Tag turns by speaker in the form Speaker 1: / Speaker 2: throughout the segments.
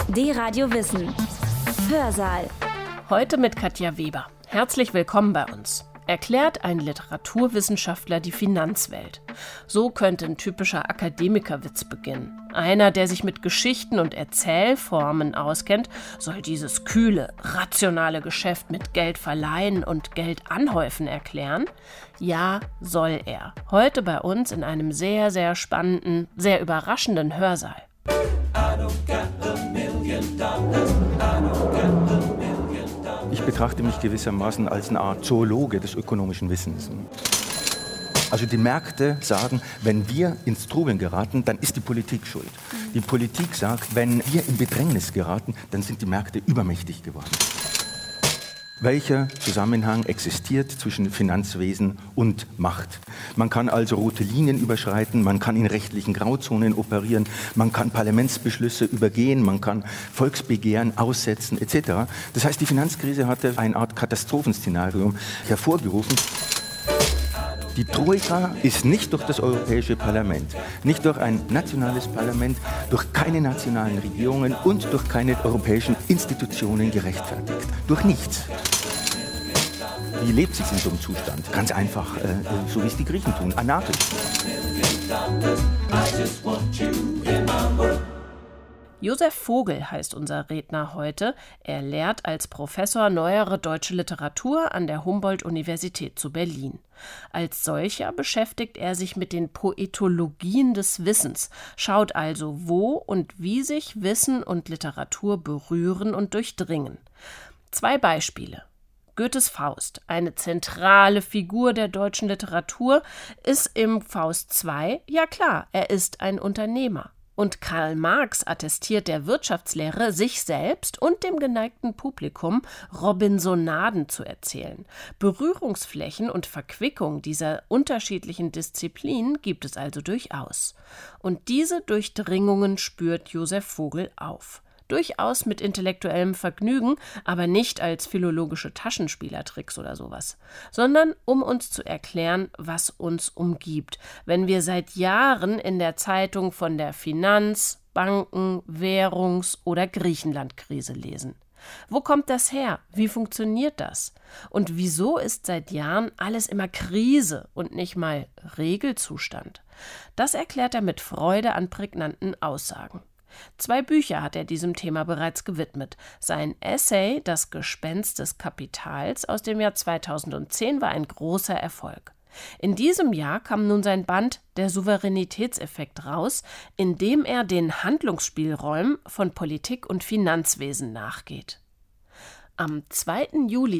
Speaker 1: D-Radio Wissen. Hörsaal.
Speaker 2: Heute mit Katja Weber. Herzlich willkommen bei uns. Erklärt ein Literaturwissenschaftler die Finanzwelt. So könnte ein typischer Akademikerwitz beginnen. Einer, der sich mit Geschichten und Erzählformen auskennt, soll dieses kühle, rationale Geschäft mit Geld verleihen und Geld anhäufen erklären? Ja, soll er. Heute bei uns in einem sehr, sehr spannenden, sehr überraschenden Hörsaal.
Speaker 3: Ich betrachte mich gewissermaßen als eine Art Zoologe des ökonomischen Wissens. Also die Märkte sagen, wenn wir ins Trubeln geraten, dann ist die Politik schuld. Die Politik sagt, wenn wir in Bedrängnis geraten, dann sind die Märkte übermächtig geworden. Welcher Zusammenhang existiert zwischen Finanzwesen und Macht? Man kann also rote Linien überschreiten, man kann in rechtlichen Grauzonen operieren, man kann Parlamentsbeschlüsse übergehen, man kann Volksbegehren aussetzen etc. Das heißt, die Finanzkrise hatte eine Art Katastrophenszenario hervorgerufen. Die Troika ist nicht durch das Europäische Parlament, nicht durch ein nationales Parlament, durch keine nationalen Regierungen und durch keine europäischen Institutionen gerechtfertigt. Durch nichts. Wie lebt sich in so einem Zustand? Ganz einfach, so wie es die Griechen tun, anarchisch.
Speaker 2: Josef Vogel heißt unser Redner heute. Er lehrt als Professor Neuere Deutsche Literatur an der Humboldt-Universität zu Berlin. Als solcher beschäftigt er sich mit den Poetologien des Wissens, schaut also, wo und wie sich Wissen und Literatur berühren und durchdringen. 2 Beispiele. Goethes Faust, eine zentrale Figur der deutschen Literatur, ist im Faust II, ja klar, er ist ein Unternehmer. Und Karl Marx attestiert der Wirtschaftslehre, sich selbst und dem geneigten Publikum Robinsonaden zu erzählen. Berührungsflächen und Verquickung dieser unterschiedlichen Disziplinen gibt es also durchaus. Und diese Durchdringungen spürt Josef Vogel auf. Durchaus mit intellektuellem Vergnügen, aber nicht als philologische Taschenspielertricks oder sowas, sondern um uns zu erklären, was uns umgibt, wenn wir seit Jahren in der Zeitung von der Finanz-, Banken-, Währungs- oder Griechenland-Krise lesen. Wo kommt das her? Wie funktioniert das? Und wieso ist seit Jahren alles immer Krise und nicht mal Regelzustand? Das erklärt er mit Freude an prägnanten Aussagen. 2 Bücher hat er diesem Thema bereits gewidmet. Sein Essay »Das Gespenst des Kapitals« aus dem Jahr 2010 war ein großer Erfolg. In diesem Jahr kam nun sein Band »Der Souveränitätseffekt« raus, in dem er den Handlungsspielräumen von Politik und Finanzwesen nachgeht. Am 2. Juli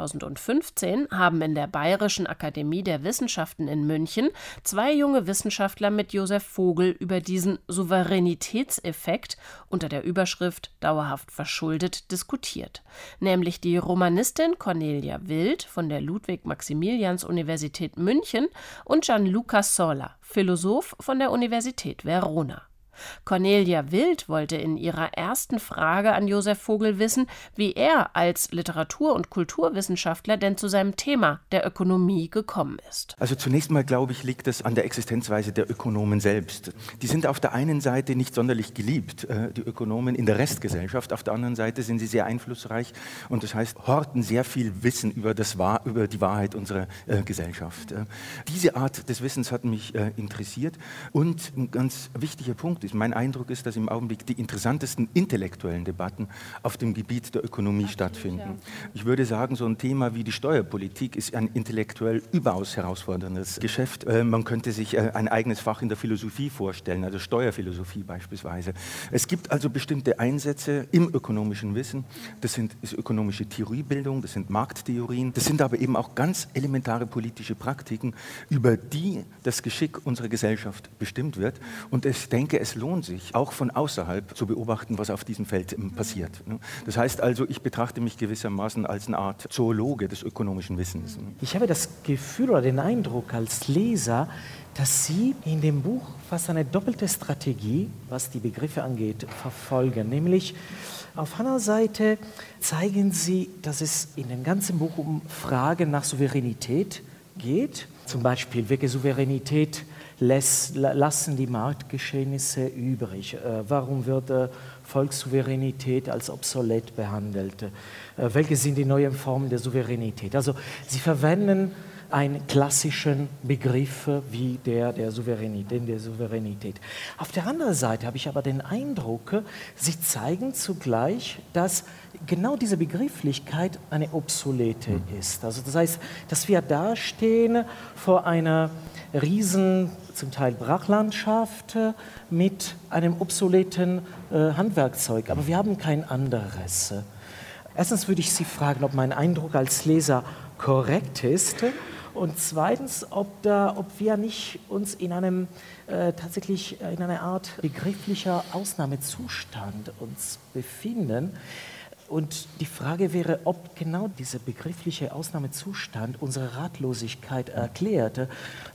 Speaker 2: 2015 haben in der Bayerischen Akademie der Wissenschaften in München 2 junge Wissenschaftler mit Josef Vogel über diesen Souveränitätseffekt unter der Überschrift »Dauerhaft verschuldet« diskutiert. Nämlich die Romanistin Cornelia Wild von der Ludwig-Maximilians-Universität München und Gianluca Sola, Philosoph von der Universität Verona. Cornelia Wild wollte in ihrer ersten Frage an Josef Vogel wissen, wie er als Literatur- und Kulturwissenschaftler denn zu seinem Thema der Ökonomie gekommen ist.
Speaker 3: Also zunächst mal, glaube ich, liegt es an der Existenzweise der Ökonomen selbst. Die sind auf der einen Seite nicht sonderlich geliebt, die Ökonomen in der Restgesellschaft. Auf der anderen Seite sind sie sehr einflussreich und das heißt, horten sehr viel Wissen über die Wahrheit unserer Gesellschaft. Diese Art des Wissens hat mich interessiert und ein ganz wichtiger Punkt ist, mein Eindruck ist, dass im Augenblick die interessantesten intellektuellen Debatten auf dem Gebiet der Ökonomie stattfinden. Ja. Ich würde sagen, so ein Thema wie die Steuerpolitik ist ein intellektuell überaus herausforderndes Geschäft. Man könnte sich ein eigenes Fach in der Philosophie vorstellen, also Steuerphilosophie beispielsweise. Es gibt also bestimmte Einsätze im ökonomischen Wissen. Das ist ökonomische Theoriebildung, das sind Markttheorien, das sind aber eben auch ganz elementare politische Praktiken, über die das Geschick unserer Gesellschaft bestimmt wird. Und ich denke, es lohnt sich, auch von außerhalb zu beobachten, was auf diesem Feld passiert. Das heißt also, ich betrachte mich gewissermaßen als eine Art Zoologe des ökonomischen Wissens.
Speaker 4: Ich habe das Gefühl oder den Eindruck als Leser, dass Sie in dem Buch fast eine doppelte Strategie, was die Begriffe angeht, verfolgen. Nämlich auf einer Seite zeigen Sie, dass es in dem ganzen Buch um Fragen nach Souveränität geht. Zum Beispiel, welche Souveränität lassen die Marktgeschehnisse übrig? Warum wird Volkssouveränität als obsolet behandelt? Welche sind die neuen Formen der Souveränität? Also Sie verwenden einen klassischen Begriff wie der Souveränität. Auf der anderen Seite habe ich aber den Eindruck, Sie zeigen zugleich, dass genau diese Begrifflichkeit eine obsolete ist. Also das heißt, dass wir da stehen vor einer riesen, zum Teil Brachlandschaft mit einem obsoleten Handwerkzeug, aber wir haben kein anderes. Erstens würde ich Sie fragen, ob mein Eindruck als Leser korrekt ist. Und zweitens, ob wir nicht uns in einem tatsächlich in einer Art begrifflicher Ausnahmezustand uns befinden. Und die Frage wäre, ob genau dieser begriffliche Ausnahmezustand unsere Ratlosigkeit erklärt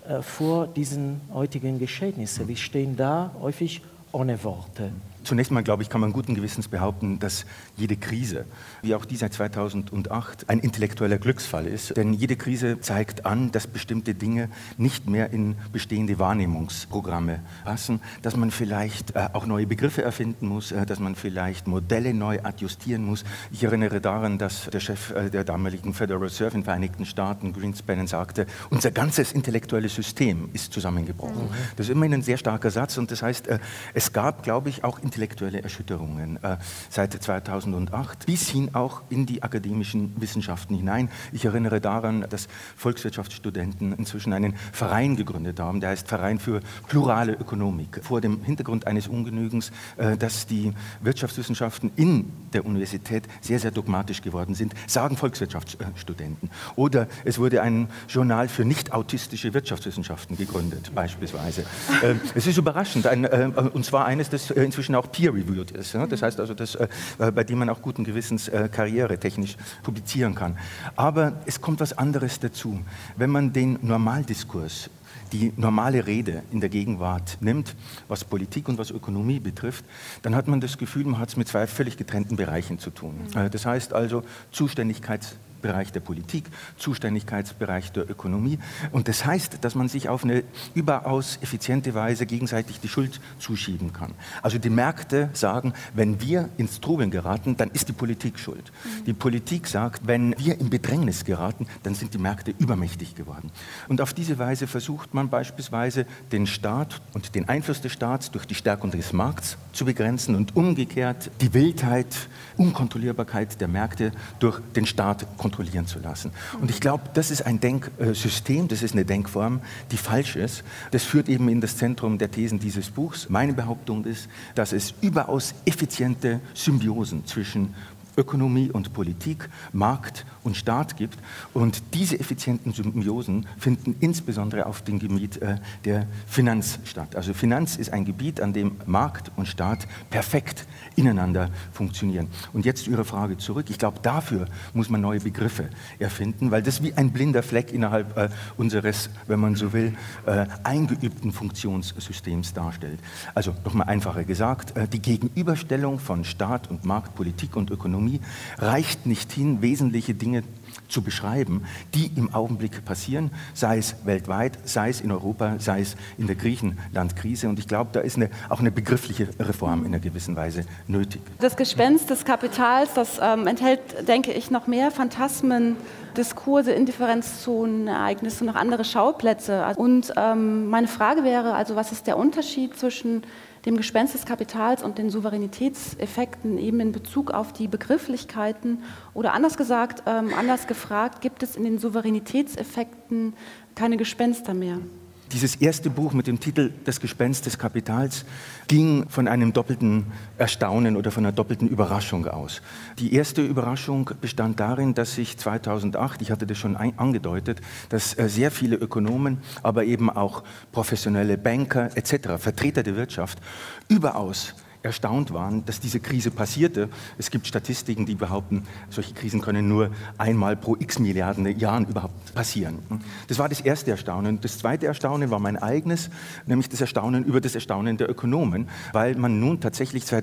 Speaker 4: vor diesen heutigen Geschehnissen. Wir stehen da häufig ohne Worte.
Speaker 3: Zunächst mal, glaube ich, kann man guten Gewissens behaupten, dass jede Krise, wie auch die seit 2008, ein intellektueller Glücksfall ist. Denn jede Krise zeigt an, dass bestimmte Dinge nicht mehr in bestehende Wahrnehmungsprogramme passen, dass man vielleicht auch neue Begriffe erfinden muss, dass man vielleicht Modelle neu adjustieren muss. Ich erinnere daran, dass der Chef der damaligen Federal Reserve in den Vereinigten Staaten, Greenspan, sagte, unser ganzes intellektuelles System ist zusammengebrochen. Das ist immerhin ein sehr starker Satz und das heißt, es gab, glaube ich, auch intellektuelle Erschütterungen seit 2008 bis hin auch in die akademischen Wissenschaften hinein. Ich erinnere daran, dass Volkswirtschaftsstudenten inzwischen einen Verein gegründet haben, der heißt Verein für plurale Ökonomik, vor dem Hintergrund eines Ungenügens, dass die Wirtschaftswissenschaften in der Universität sehr, sehr dogmatisch geworden sind, sagen Volkswirtschaftsstudenten. Oder es wurde ein Journal für nicht-autistische Wirtschaftswissenschaften gegründet, beispielsweise. Es ist überraschend, und zwar eines, das inzwischen auch peer-reviewed ist. Das heißt also, bei dem man auch guten Gewissens karrieretechnisch publizieren kann. Aber es kommt was anderes dazu. Wenn man den Normaldiskurs, die normale Rede in der Gegenwart nimmt, was Politik und was Ökonomie betrifft, dann hat man das Gefühl, man hat es mit zwei völlig getrennten Bereichen zu tun. Das heißt also Zuständigkeitsbereich der Politik, Zuständigkeitsbereich der Ökonomie. Und das heißt, dass man sich auf eine überaus effiziente Weise gegenseitig die Schuld zuschieben kann. Also die Märkte sagen, wenn wir ins Trubeln geraten, dann ist die Politik schuld. Die Politik sagt, wenn wir in Bedrängnis geraten, dann sind die Märkte übermächtig geworden. Und auf diese Weise versucht man beispielsweise den Staat und den Einfluss des Staats durch die Stärkung des Markts zu begrenzen und umgekehrt die Wildheit, Unkontrollierbarkeit der Märkte durch den Staat kontrollieren zu lassen. Und ich glaube, das ist ein Denksystem, das ist eine Denkform, die falsch ist. Das führt eben in das Zentrum der Thesen dieses Buchs. Meine Behauptung ist, dass es überaus effiziente Symbiosen zwischen Ökonomie und Politik, Markt und Staat gibt. Und diese effizienten Symbiosen finden insbesondere auf dem Gebiet der Finanz statt. Also Finanz ist ein Gebiet, an dem Markt und Staat perfekt ineinander funktionieren. Und jetzt zu Ihrer Frage zurück. Ich glaube, dafür muss man neue Begriffe erfinden, weil das wie ein blinder Fleck innerhalb unseres, wenn man so will, eingeübten Funktionssystems darstellt. Also nochmal einfacher gesagt, die Gegenüberstellung von Staat und Markt, Politik und Ökonomie reicht nicht hin, wesentliche Dinge zu beschreiben, die im Augenblick passieren, sei es weltweit, sei es in Europa, sei es in der Griechenland-Krise. Und ich glaube, da ist auch eine begriffliche Reform in einer gewissen Weise nötig.
Speaker 5: Das Gespenst des Kapitals, das enthält, denke ich, noch mehr Phantasmen, Diskurse, Indifferenzzonen, Ereignisse, noch andere Schauplätze. Und meine Frage wäre, also was ist der Unterschied zwischen dem Gespenst des Kapitals und den Souveränitätseffekten eben in Bezug auf die Begrifflichkeiten oder anders gesagt, anders gefragt, gibt es in den Souveränitätseffekten keine Gespenster mehr?
Speaker 3: Dieses erste Buch mit dem Titel Das Gespenst des Kapitals ging von einem doppelten Erstaunen oder von einer doppelten Überraschung aus. Die erste Überraschung bestand darin, dass sich 2008, ich hatte das schon angedeutet, dass sehr viele Ökonomen, aber eben auch professionelle Banker etc., Vertreter der Wirtschaft, überaus erstaunt waren, dass diese Krise passierte. Es gibt Statistiken, die behaupten, solche Krisen können nur einmal pro x Milliarden Jahren überhaupt passieren. Das war das erste Erstaunen. Das zweite Erstaunen war mein eigenes, nämlich das Erstaunen über das Erstaunen der Ökonomen, weil man nun tatsächlich seit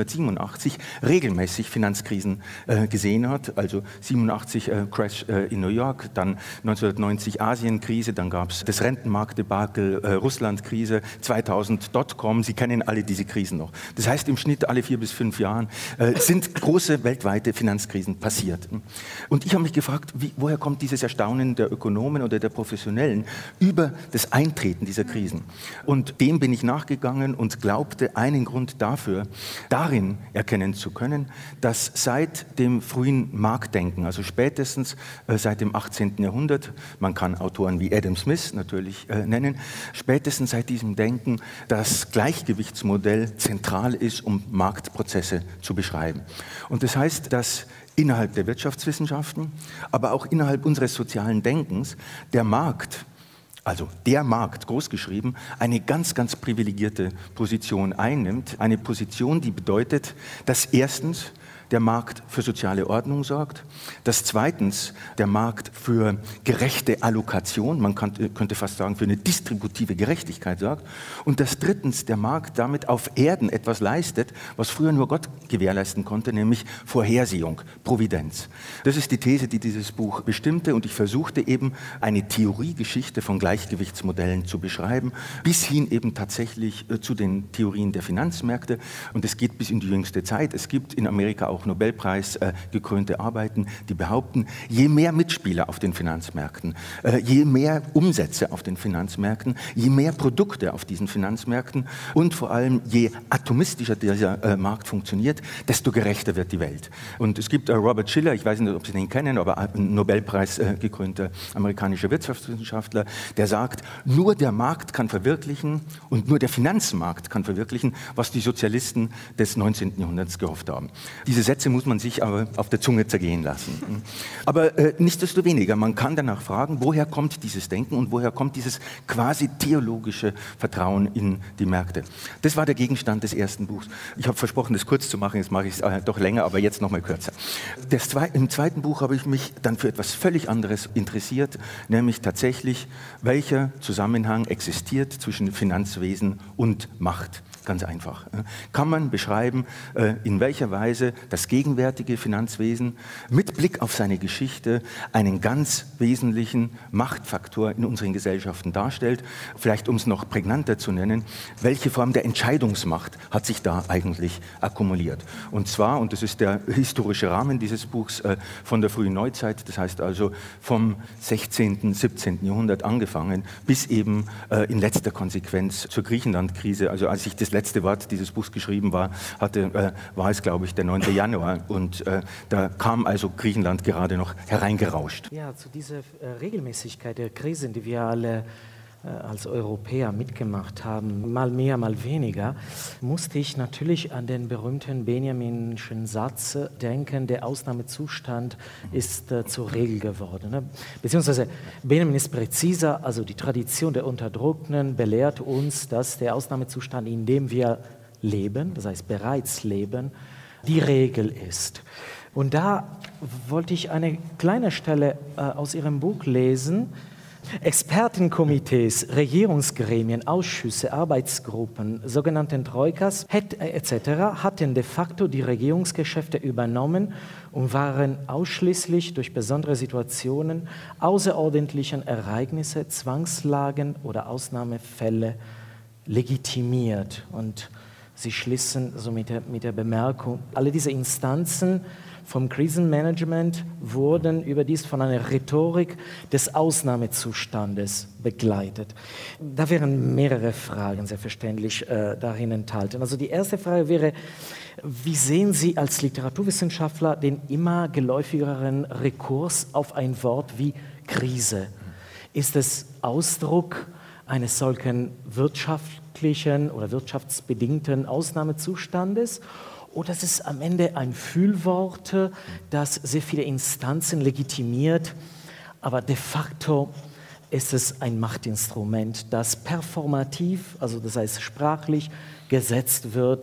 Speaker 3: 1987 regelmäßig Finanzkrisen gesehen hat. Also 87 Crash in New York, dann 1990 Asienkrise, dann gab es das Rentenmarktdebakel, Russlandkrise, 2000 Dotcom. Sie kennen alle diese Krisen noch. Das heißt, im Schnitt alle 4 bis 5 Jahren sind große weltweite Finanzkrisen passiert. Und ich habe mich gefragt, woher kommt dieses Erstaunen der Ökonomen oder der Professionellen über das Eintreten dieser Krisen? Und dem bin ich nachgegangen und glaubte, einen Grund dafür darin erkennen zu können, dass seit dem frühen Marktdenken, also spätestens seit dem 18. Jahrhundert, man kann Autoren wie Adam Smith natürlich nennen, spätestens seit diesem Denken das Gleichgewichtsmodell zentral ist, um Marktprozesse zu beschreiben. Und das heißt, dass innerhalb der Wirtschaftswissenschaften, aber auch innerhalb unseres sozialen Denkens der Markt, also der Markt, großgeschrieben, eine ganz, ganz privilegierte Position einnimmt. Eine Position, die bedeutet, dass erstens der Markt für soziale Ordnung sorgt, dass zweitens der Markt für gerechte Allokation, man könnte fast sagen für eine distributive Gerechtigkeit sorgt und dass drittens der Markt damit auf Erden etwas leistet, was früher nur Gott gewährleisten konnte, nämlich Vorhersehung, Providenz. Das ist die These, die dieses Buch bestimmte und ich versuchte eben eine Theoriegeschichte von Gleichgewichtsmodellen zu beschreiben, bis hin eben tatsächlich zu den Theorien der Finanzmärkte und es geht bis in die jüngste Zeit. Es gibt in Amerika auch Nobelpreis gekrönte Arbeiten, die behaupten, je mehr Mitspieler auf den Finanzmärkten, je mehr Umsätze auf den Finanzmärkten, je mehr Produkte auf diesen Finanzmärkten und vor allem je atomistischer dieser Markt funktioniert, desto gerechter wird die Welt. Und es gibt Robert Shiller, ich weiß nicht, ob Sie den kennen, aber ein Nobelpreis gekrönter amerikanischer Wirtschaftswissenschaftler, der sagt, nur der Markt kann verwirklichen und nur der Finanzmarkt kann verwirklichen, was die Sozialisten des 19. Jahrhunderts gehofft haben. Diese Sätze muss man sich aber auf der Zunge zergehen lassen. Aber nichtsdestoweniger, man kann danach fragen, woher kommt dieses Denken und woher kommt dieses quasi theologische Vertrauen in die Märkte. Das war der Gegenstand des ersten Buchs. Ich habe versprochen, das kurz zu machen, jetzt mache ich es doch länger, aber jetzt noch mal kürzer. Im zweiten Buch habe ich mich dann für etwas völlig anderes interessiert, nämlich tatsächlich, welcher Zusammenhang existiert zwischen Finanzwesen und Macht. Ganz einfach. Kann man beschreiben, in welcher Weise das gegenwärtige Finanzwesen mit Blick auf seine Geschichte einen ganz wesentlichen Machtfaktor in unseren Gesellschaften darstellt. Vielleicht, um es noch prägnanter zu nennen, welche Form der Entscheidungsmacht hat sich da eigentlich akkumuliert? Und zwar, und das ist der historische Rahmen dieses Buchs, von der frühen Neuzeit, das heißt also vom 16., 17. Jahrhundert angefangen, bis eben in letzter Konsequenz zur Griechenland-Krise, also als ich das letzte Wort dieses Buchs geschrieben war es, glaube ich, der 9. Januar. Und da kam also Griechenland gerade noch hereingerauscht.
Speaker 4: Ja, zu dieser Regelmäßigkeit der Krisen, die wir alle als Europäer mitgemacht haben, mal mehr, mal weniger, musste ich natürlich an den berühmten Benjaminschen Satz denken, der Ausnahmezustand ist zur Regel geworden. Ne? Beziehungsweise Benjamin ist präziser, also die Tradition der Unterdrückten belehrt uns, dass der Ausnahmezustand, in dem wir leben, das heißt bereits leben, die Regel ist. Und da wollte ich eine kleine Stelle aus Ihrem Buch lesen. Expertenkomitees, Regierungsgremien, Ausschüsse, Arbeitsgruppen, sogenannten Troikas etc. hatten de facto die Regierungsgeschäfte übernommen und waren ausschließlich durch besondere Situationen, außerordentlichen Ereignisse, Zwangslagen oder Ausnahmefälle legitimiert. Und Sie schließen so mit der Bemerkung, alle diese Instanzen vom Krisenmanagement wurden überdies von einer Rhetorik des Ausnahmezustandes begleitet. Da wären mehrere Fragen selbstverständlich darin enthalten. Also die erste Frage wäre, wie sehen Sie als Literaturwissenschaftler den immer geläufigeren Rekurs auf ein Wort wie Krise? Ist es Ausdruck eines solchen wirtschaftlichen oder wirtschaftsbedingten Ausnahmezustandes? Oder ist es am Ende ein Fühlwort, das sehr viele Instanzen legitimiert, aber de facto ist es ein Machtinstrument, das performativ, also das heißt sprachlich, gesetzt wird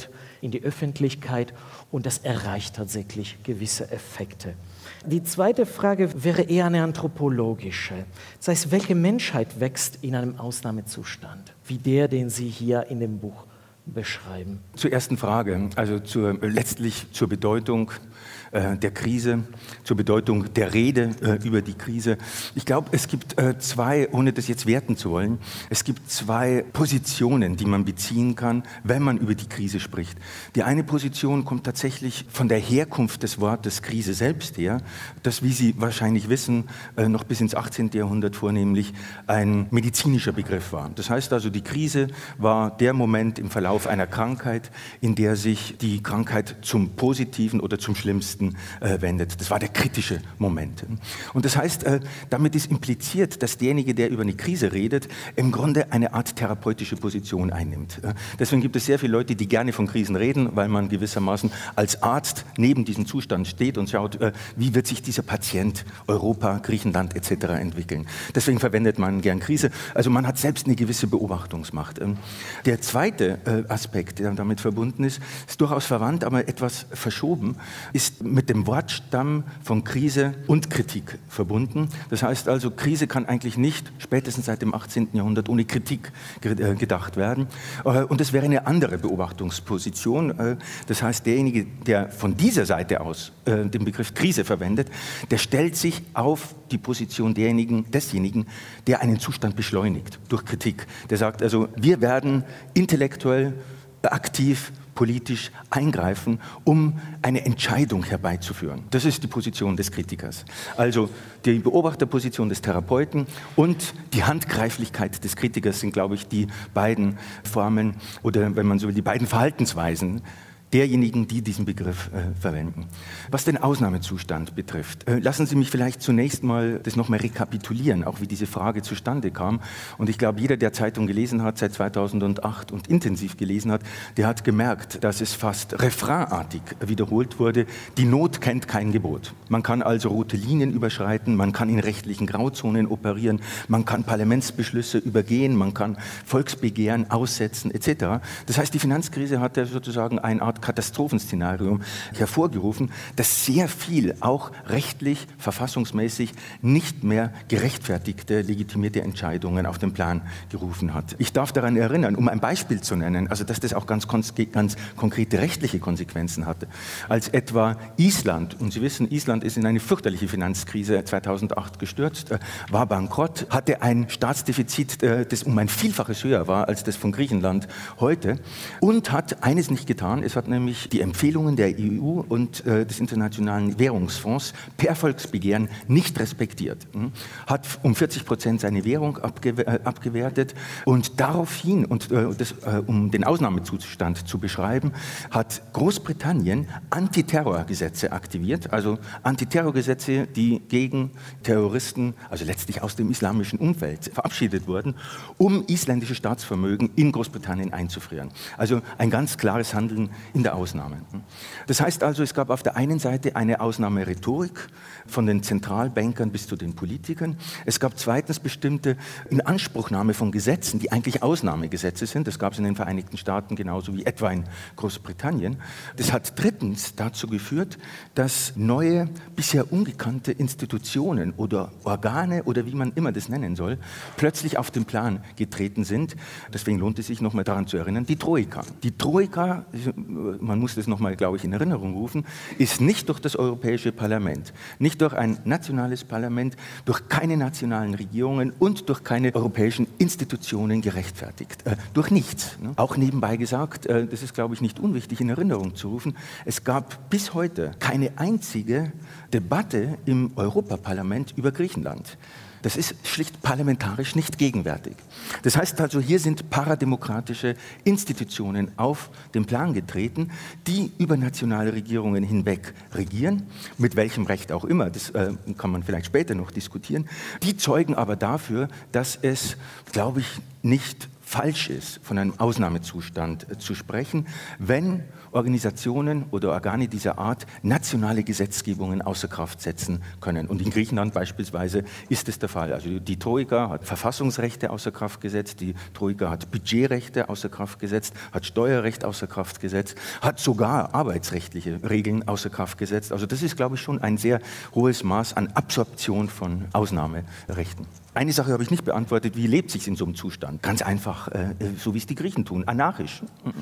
Speaker 4: in die Öffentlichkeit und das erreicht tatsächlich gewisse Effekte. Die zweite Frage wäre eher eine anthropologische. Das heißt, welche Menschheit wächst in einem Ausnahmezustand, wie der, den Sie hier in dem Buch beschreiben?
Speaker 3: Zur ersten Frage, also letztlich zur Bedeutung der Krise, zur Bedeutung der Rede über die Krise. Ich glaube, es gibt zwei, ohne das jetzt werten zu wollen, es gibt zwei Positionen, die man beziehen kann, wenn man über die Krise spricht. Die eine Position kommt tatsächlich von der Herkunft des Wortes Krise selbst her, das, wie Sie wahrscheinlich wissen, noch bis ins 18. Jahrhundert vornehmlich ein medizinischer Begriff war. Das heißt also, die Krise war der Moment im Verlauf einer Krankheit, in der sich die Krankheit zum Positiven oder zum Schlimmsten wendet. Das war der kritische Moment. Und das heißt, damit ist impliziert, dass derjenige, der über eine Krise redet, im Grunde eine Art therapeutische Position einnimmt. Deswegen gibt es sehr viele Leute, die gerne von Krisen reden, weil man gewissermaßen als Arzt neben diesem Zustand steht und schaut, wie wird sich dieser Patient, Europa, Griechenland etc. entwickeln. Deswegen verwendet man gern Krise. Also man hat selbst eine gewisse Beobachtungsmacht. Der zweite Aspekt, der damit verbunden ist durchaus verwandt, aber etwas verschoben, ist mit dem Wortstamm von Krise und Kritik verbunden. Das heißt also, Krise kann eigentlich nicht, spätestens seit dem 18. Jahrhundert, ohne Kritik gedacht werden. Und es wäre eine andere Beobachtungsposition. Das heißt, derjenige, der von dieser Seite aus den Begriff Krise verwendet, der stellt sich auf die Position desjenigen, der einen Zustand beschleunigt durch Kritik. Der sagt also, wir werden intellektuell, aktiv, politisch eingreifen, um eine Entscheidung herbeizuführen. Das ist die Position des Kritikers. Also die Beobachterposition des Therapeuten und die Handgreiflichkeit des Kritikers sind, glaube ich, die beiden Formen oder, wenn man so will, die beiden Verhaltensweisen derjenigen, die diesen Begriff verwenden. Was den Ausnahmezustand betrifft, lassen Sie mich vielleicht zunächst mal das nochmal rekapitulieren, auch wie diese Frage zustande kam. Und ich glaube, jeder, der Zeitung gelesen hat seit 2008 und intensiv gelesen hat, der hat gemerkt, dass es fast refrainartig wiederholt wurde, die Not kennt kein Gebot. Man kann also rote Linien überschreiten, man kann in rechtlichen Grauzonen operieren, man kann Parlamentsbeschlüsse übergehen, man kann Volksbegehren aussetzen etc. Das heißt, die Finanzkrise hat ja sozusagen eine Art Katastrophenszenario hervorgerufen, das sehr viel auch rechtlich, verfassungsmäßig nicht mehr gerechtfertigte, legitimierte Entscheidungen auf den Plan gerufen hat. Ich darf daran erinnern, um ein Beispiel zu nennen, also dass das auch ganz konkrete rechtliche Konsequenzen hatte, als etwa Island, und Sie wissen, Island ist in eine fürchterliche Finanzkrise 2008 gestürzt, war bankrott, hatte ein Staatsdefizit, das um ein Vielfaches höher war als das von Griechenland heute und hat eines nicht getan, es hat nämlich die Empfehlungen der EU und des Internationalen Währungsfonds per Volksbegehren nicht respektiert. Hat um 40% seine Währung abgewertet und daraufhin, um den Ausnahmezustand zu beschreiben, hat Großbritannien Antiterrorgesetze aktiviert, also Antiterrorgesetze, die gegen Terroristen, also letztlich aus dem islamischen Umfeld, verabschiedet wurden, um isländische Staatsvermögen in Großbritannien einzufrieren. Also ein ganz klares Handeln in der Ausnahme. Das heißt also, es gab auf der einen Seite eine Ausnahmerhetorik von den Zentralbankern bis zu den Politikern. Es gab zweitens bestimmte Inanspruchnahme von Gesetzen, die eigentlich Ausnahmegesetze sind. Das gab es in den Vereinigten Staaten genauso wie etwa in Großbritannien. Das hat drittens dazu geführt, dass neue, bisher ungekannte Institutionen oder Organe oder wie man immer das nennen soll, plötzlich auf den Plan getreten sind. Deswegen lohnt es sich nochmal daran zu erinnern, die Troika. Die Troika, man muss das nochmal, glaube ich, in Erinnerung rufen, ist nicht durch das Europäische Parlament, nicht durch ein nationales Parlament, durch keine nationalen Regierungen und durch keine europäischen Institutionen gerechtfertigt. Durch nichts. Auch nebenbei gesagt, das ist, glaube ich, nicht unwichtig in Erinnerung zu rufen, es gab bis heute keine einzige Debatte im Europaparlament über Griechenland. Das ist schlicht parlamentarisch nicht gegenwärtig. Das heißt also, hier sind parademokratische Institutionen auf den Plan getreten, die über nationale Regierungen hinweg regieren, mit welchem Recht auch immer, das kann man vielleicht später noch diskutieren. Die zeugen aber dafür, dass es, glaube ich, nicht falsch ist, von einem Ausnahmezustand zu sprechen, wenn Organisationen oder Organe dieser Art nationale Gesetzgebungen außer Kraft setzen können. Und in Griechenland beispielsweise ist es der Fall. Also die Troika hat Verfassungsrechte außer Kraft gesetzt, die Troika hat Budgetrechte außer Kraft gesetzt, hat Steuerrecht außer Kraft gesetzt, hat sogar arbeitsrechtliche Regeln außer Kraft gesetzt. Also das ist, glaube ich, schon ein sehr hohes Maß an Absorption von Ausnahmerechten. Eine Sache habe ich nicht beantwortet, wie lebt sich in so einem Zustand? Ganz einfach, so wie es die Griechen tun, anarchisch.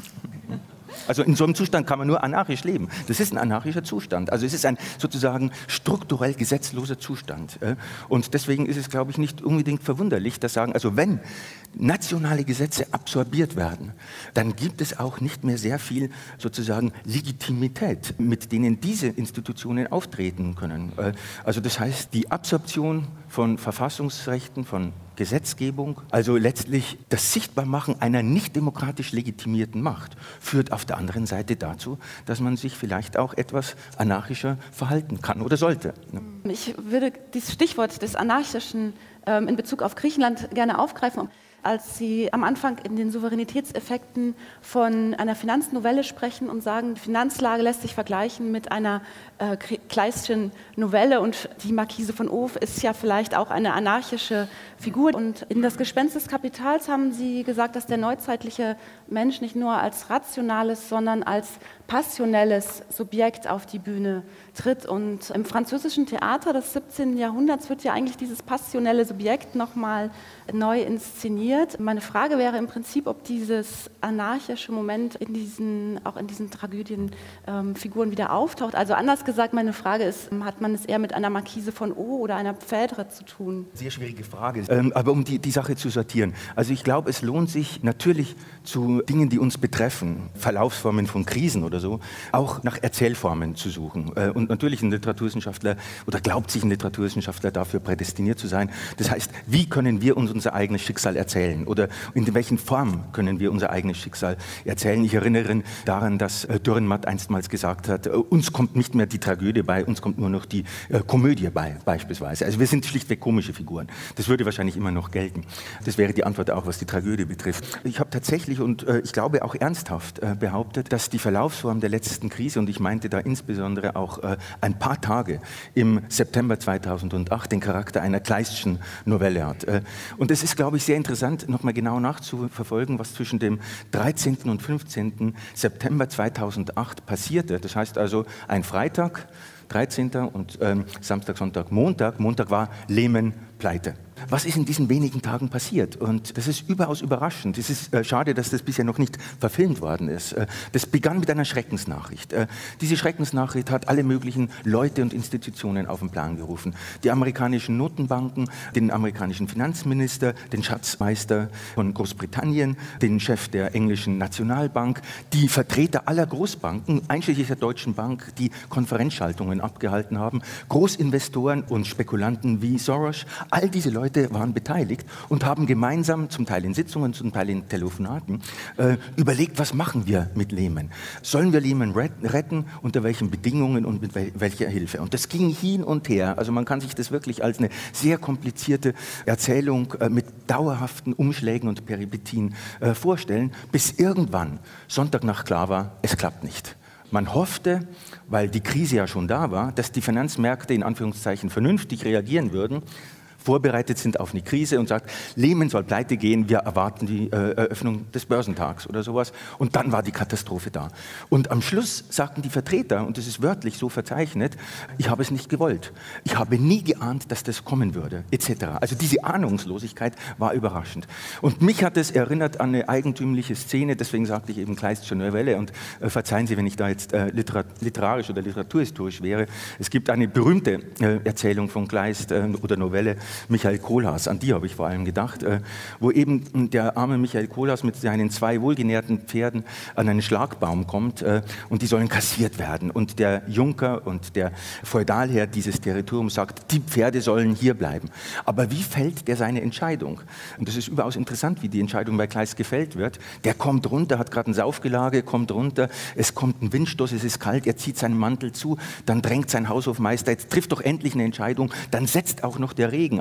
Speaker 3: Also in so einem Zustand kann man nur anarchisch leben. Das ist ein anarchischer Zustand. Also es ist ein sozusagen strukturell gesetzloser Zustand. Und deswegen ist es, glaube ich, nicht unbedingt verwunderlich, dass sagen, also wenn nationale Gesetze absorbiert werden, dann gibt es auch nicht mehr sehr viel sozusagen Legitimität, mit denen diese Institutionen auftreten können. Also das heißt, die Absorption von Verfassungsrechten, von Gesetzgebung, also letztlich das Sichtbarmachen einer nicht demokratisch legitimierten Macht, führt auf der anderen Seite dazu, dass man sich vielleicht auch etwas anarchischer verhalten kann oder sollte.
Speaker 5: Ich würde dieses Stichwort des Anarchischen in Bezug auf Griechenland gerne aufgreifen. Als Sie am Anfang in den Souveränitätseffekten von einer Finanznovelle sprechen und sagen, die Finanzlage lässt sich vergleichen mit einer Kleistschen Novelle und die Marquise von Of ist ja vielleicht auch eine anarchische Figur. Und in das Gespenst des Kapitals haben Sie gesagt, dass der neuzeitliche Mensch nicht nur als rationales, sondern als passionelles Subjekt auf die Bühne tritt. Und im französischen Theater des 17. Jahrhunderts wird ja eigentlich dieses passionelle Subjekt nochmal neu inszeniert. Meine Frage wäre im Prinzip, ob dieses anarchische Moment auch in diesen Tragödienfiguren wieder auftaucht. Also anders gesagt, meine Frage ist, hat man es eher mit einer Marquise von O oder einer Phèdre zu tun?
Speaker 3: Sehr schwierige Frage, aber um die Sache zu sortieren. Also ich glaube, es lohnt sich natürlich zu Dingen, die uns betreffen, Verlaufsformen von Krisen oder so, auch nach Erzählformen zu suchen. Und natürlich ein Literaturwissenschaftler oder glaubt sich ein Literaturwissenschaftler dafür prädestiniert zu sein. Das heißt, wie können wir uns unser eigenes Schicksal erzählen oder in welchen Form können wir unser eigenes Schicksal erzählen? Ich erinnere daran, dass Dürrenmatt einstmals gesagt hat, uns kommt nicht mehr die Tragödie bei, uns kommt nur noch die Komödie bei, beispielsweise. Also wir sind schlichtweg komische Figuren. Das würde wahrscheinlich immer noch gelten. Das wäre die Antwort auch, was die Tragödie betrifft. Ich habe tatsächlich und ich glaube auch ernsthaft behauptet, dass die Verlaufsform der letzten Krise, und ich meinte da insbesondere auch ein paar Tage im September 2008, den Charakter einer Kleistschen Novelle hat. Und es ist, glaube ich, sehr interessant, nochmal genau nachzuverfolgen, was zwischen dem 13. und 15. September 2008 passierte. Das heißt also ein Freitag, 13. und Samstag, Sonntag, Montag. Montag war Lehman pleite. Was ist in diesen wenigen Tagen passiert? Und das ist überaus überraschend. Es ist schade, dass das bisher noch nicht verfilmt worden ist. Das begann mit einer Schreckensnachricht. Diese Schreckensnachricht hat alle möglichen Leute und Institutionen auf den Plan gerufen. Die amerikanischen Notenbanken, den amerikanischen Finanzminister, den Schatzmeister von Großbritannien, den Chef der englischen Nationalbank, die Vertreter aller Großbanken, einschließlich der Deutschen Bank, die Konferenzschaltungen abgehalten haben, Großinvestoren und Spekulanten wie Soros. All diese Leute waren beteiligt und haben gemeinsam, zum Teil in Sitzungen, zum Teil in Telefonaten, überlegt, was machen wir mit Lehman? Sollen wir Lehman retten? Unter welchen Bedingungen und mit welcher Hilfe? Und das ging hin und her. Also man kann sich das wirklich als eine sehr komplizierte Erzählung mit dauerhaften Umschlägen und Peripetien vorstellen, bis irgendwann Sonntagnacht klar war, es klappt nicht. Man hoffte, weil die Krise ja schon da war, dass die Finanzmärkte in Anführungszeichen vernünftig reagieren würden, vorbereitet sind auf eine Krise und sagt, Lehman soll pleite gehen, wir erwarten die Eröffnung des Börsentags oder sowas. Und dann war die Katastrophe da. Und am Schluss sagten die Vertreter, und das ist wörtlich so verzeichnet, ich habe es nicht gewollt. Ich habe nie geahnt, dass das kommen würde, etc. Also diese Ahnungslosigkeit war überraschend. Und mich hat es erinnert an eine eigentümliche Szene, deswegen sagte ich eben Kleistsche Novelle, und verzeihen Sie, wenn ich da jetzt literarisch oder literaturhistorisch wäre. Es gibt eine berühmte Erzählung von Kleist oder Novelle, Michael Kohlhaas, an die habe ich vor allem gedacht, wo eben der arme Michael Kohlhaas mit seinen 2 wohlgenährten Pferden an einen Schlagbaum kommt und die sollen kassiert werden. Und der Junker und der Feudalherr dieses Territoriums sagt, die Pferde sollen hier bleiben. Aber wie fällt der seine Entscheidung? Und das ist überaus interessant, wie die Entscheidung bei Kleist gefällt wird. Der kommt runter, hat gerade ein Saufgelage, kommt runter, es kommt ein Windstoß, es ist kalt, er zieht seinen Mantel zu, dann drängt sein Haushofmeister, jetzt trifft doch endlich eine Entscheidung, dann setzt auch noch der Regen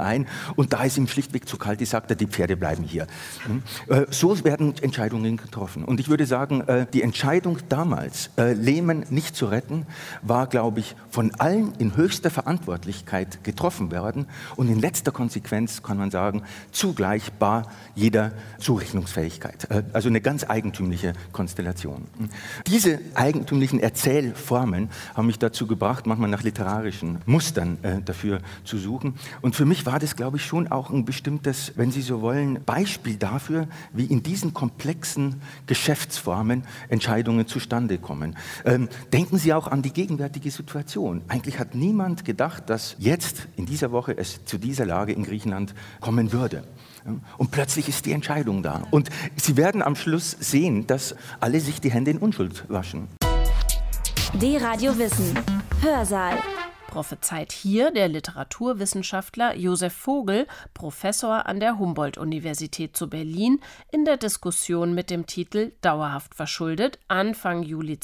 Speaker 3: ein und da ist ihm schlichtweg zu kalt, die sagt er, die Pferde bleiben hier. So werden Entscheidungen getroffen. Und ich würde sagen, die Entscheidung damals, Lehman nicht zu retten, war, glaube ich, von allen in höchster Verantwortlichkeit getroffen werden und in letzter Konsequenz kann man sagen, zugleich bar jeder Zurechnungsfähigkeit. Also eine ganz eigentümliche Konstellation. Diese eigentümlichen Erzählformen haben mich dazu gebracht, manchmal nach literarischen Mustern dafür zu suchen. Und für mich war das, glaube ich, schon auch ein bestimmtes, wenn Sie so wollen, Beispiel dafür, wie in diesen komplexen Geschäftsformen Entscheidungen zustande kommen. Denken Sie auch an die gegenwärtige Situation. Eigentlich hat niemand gedacht, dass jetzt in dieser Woche es zu dieser Lage in Griechenland kommen würde. Und plötzlich ist die Entscheidung da. Und Sie werden am Schluss sehen, dass alle sich die Hände in Unschuld waschen.
Speaker 1: D-Radio Wissen. Hörsaal.
Speaker 2: Prophezeit hier der Literaturwissenschaftler Josef Vogel, Professor an der Humboldt-Universität zu Berlin, in der Diskussion mit dem Titel Dauerhaft verschuldet, Anfang Juli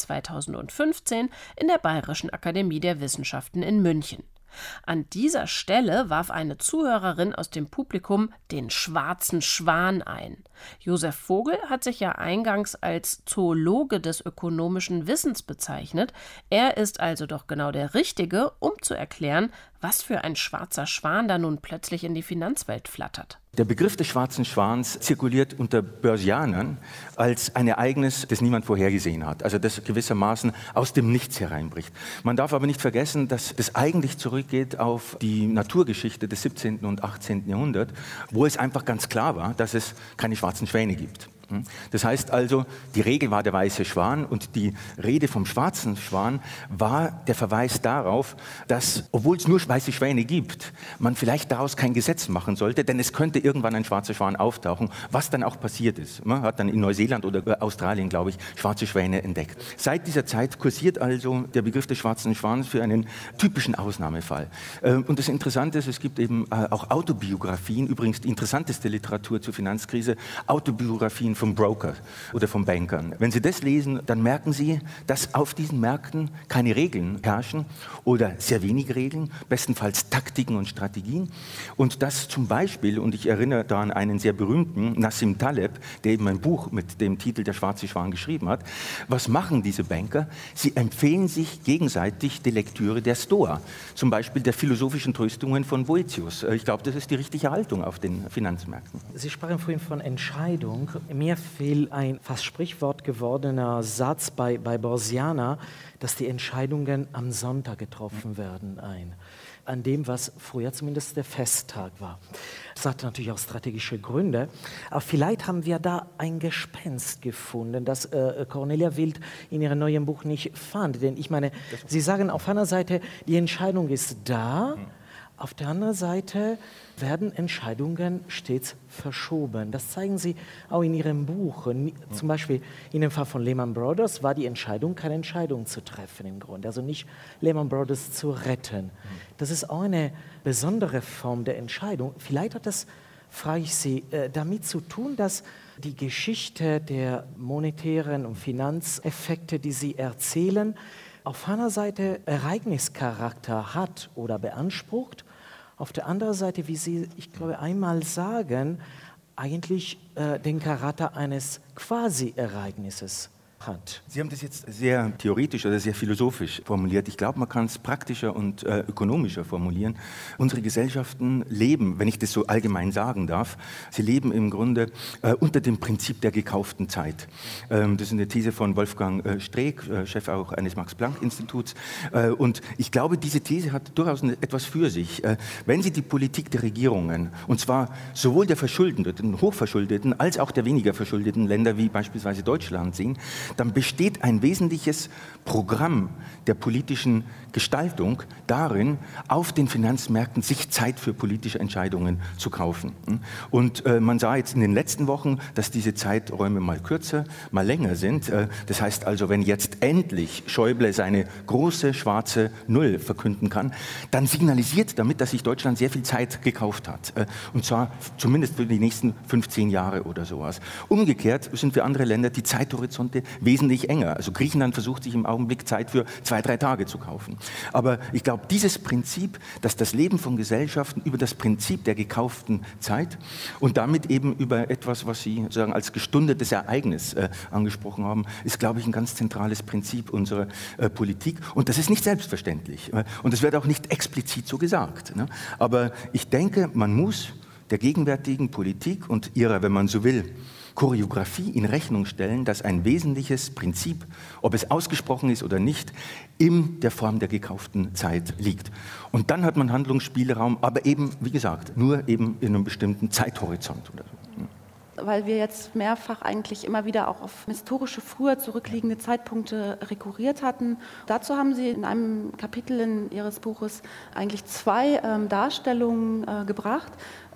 Speaker 2: 2015 in der Bayerischen Akademie der Wissenschaften in München. An dieser Stelle warf eine Zuhörerin aus dem Publikum den schwarzen Schwan ein. Josef Vogel hat sich ja eingangs als Zoologe des ökonomischen Wissens bezeichnet. Er ist also doch genau der Richtige, um zu erklären, was für ein schwarzer Schwan da nun plötzlich in die Finanzwelt flattert.
Speaker 3: Der Begriff des schwarzen Schwans zirkuliert unter Börsianern als ein Ereignis, das niemand vorhergesehen hat, also das gewissermaßen aus dem Nichts hereinbricht. Man darf aber nicht vergessen, dass das eigentlich zurückgeht auf die Naturgeschichte des 17. und 18. Jahrhunderts, wo es einfach ganz klar war, dass es keine schwarzen Schwäne gibt. Das heißt also, die Regel war der weiße Schwan und die Rede vom schwarzen Schwan war der Verweis darauf, dass, obwohl es nur weiße Schwäne gibt, man vielleicht daraus kein Gesetz machen sollte, denn es könnte irgendwann ein schwarzer Schwan auftauchen, was dann auch passiert ist. Man hat dann in Neuseeland oder Australien, glaube ich, schwarze Schwäne entdeckt. Seit dieser Zeit kursiert also der Begriff des schwarzen Schwans für einen typischen Ausnahmefall. Und das Interessante ist, es gibt eben auch Autobiografien, übrigens die interessanteste Literatur zur Finanzkrise, Autobiografien vom Broker oder von Bankern. Wenn Sie das lesen, dann merken Sie, dass auf diesen Märkten keine Regeln herrschen oder sehr wenig Regeln, bestenfalls Taktiken und Strategien. Und dass zum Beispiel, und ich erinnere da an einen sehr berühmten, Nassim Taleb, der eben ein Buch mit dem Titel Der schwarze Schwan geschrieben hat, was machen diese Banker? Sie empfehlen sich gegenseitig die Lektüre der Stoa, zum Beispiel der philosophischen Tröstungen von Boëthius. Ich glaube, das ist die richtige Haltung auf den Finanzmärkten.
Speaker 4: Sie sprachen vorhin von Entscheidung. Mir fiel ein fast Sprichwort gewordener Satz bei Börsianer, dass die Entscheidungen am Sonntag getroffen werden ein. An dem, was früher zumindest der Festtag war. Das hatte natürlich auch strategische Gründe, aber vielleicht haben wir da ein Gespenst gefunden, das Cornelia Wild in ihrem neuen Buch nicht fand. Denn ich meine, Sie sagen auf einer Seite, die Entscheidung ist da, auf der anderen Seite werden Entscheidungen stets verschoben. Das zeigen Sie auch in Ihrem Buch. Zum Beispiel in dem Fall von Lehman Brothers war die Entscheidung, keine Entscheidung zu treffen im Grunde. Also nicht Lehman Brothers zu retten. Das ist auch eine besondere Form der Entscheidung. Vielleicht hat das, frage ich Sie, damit zu tun, dass die Geschichte der monetären und Finanzeffekte, die Sie erzählen, auf einer Seite Ereignischarakter hat oder beansprucht, auf der anderen Seite, wie Sie, ich glaube, einmal sagen, eigentlich den Charakter eines Quasi-Ereignisses hat.
Speaker 3: Sie haben das jetzt sehr theoretisch oder sehr philosophisch formuliert. Ich glaube, man kann es praktischer und ökonomischer formulieren. Unsere Gesellschaften leben, wenn ich das so allgemein sagen darf, sie leben im Grunde unter dem Prinzip der gekauften Zeit. Das ist eine These von Wolfgang Streeck, Chef auch eines Max-Planck-Instituts. Und ich glaube, diese These hat durchaus etwas für sich. Wenn Sie die Politik der Regierungen, und zwar sowohl der verschuldeten, hochverschuldeten, als auch der weniger verschuldeten Länder wie beispielsweise Deutschland sehen, dann besteht ein wesentliches Programm der politischen Gestaltung darin, auf den Finanzmärkten sich Zeit für politische Entscheidungen zu kaufen. Und man sah jetzt in den letzten Wochen, dass diese Zeiträume mal kürzer, mal länger sind. Das heißt also, wenn jetzt endlich Schäuble seine große schwarze Null verkünden kann, dann signalisiert damit, dass sich Deutschland sehr viel Zeit gekauft hat. Und zwar zumindest für die nächsten 15 Jahre oder sowas. Umgekehrt sind für andere Länder die Zeithorizonte wesentlich enger. Also Griechenland versucht sich im Augenblick Zeit für 2-3 Tage zu kaufen. Aber ich glaube, dieses Prinzip, dass das Leben von Gesellschaften über das Prinzip der gekauften Zeit und damit eben über etwas, was Sie sagen, als gestundetes Ereignis angesprochen haben, ist, glaube ich, ein ganz zentrales Prinzip unserer Politik. Und das ist nicht selbstverständlich. Und es wird auch nicht explizit so gesagt. Ne? Aber ich denke, man muss der gegenwärtigen Politik und ihrer, wenn man so will, Choreografie in Rechnung stellen, dass ein wesentliches Prinzip, ob es ausgesprochen ist oder nicht, in der Form der gekauften Zeit liegt. Und dann hat man Handlungsspielraum, aber eben, wie gesagt, nur eben in einem bestimmten Zeithorizont oder so.
Speaker 5: Weil wir jetzt mehrfach eigentlich immer wieder auch auf historische, früher zurückliegende Zeitpunkte rekurriert hatten. Dazu haben Sie in einem Kapitel in Ihres Buches eigentlich 2 Darstellungen gebracht.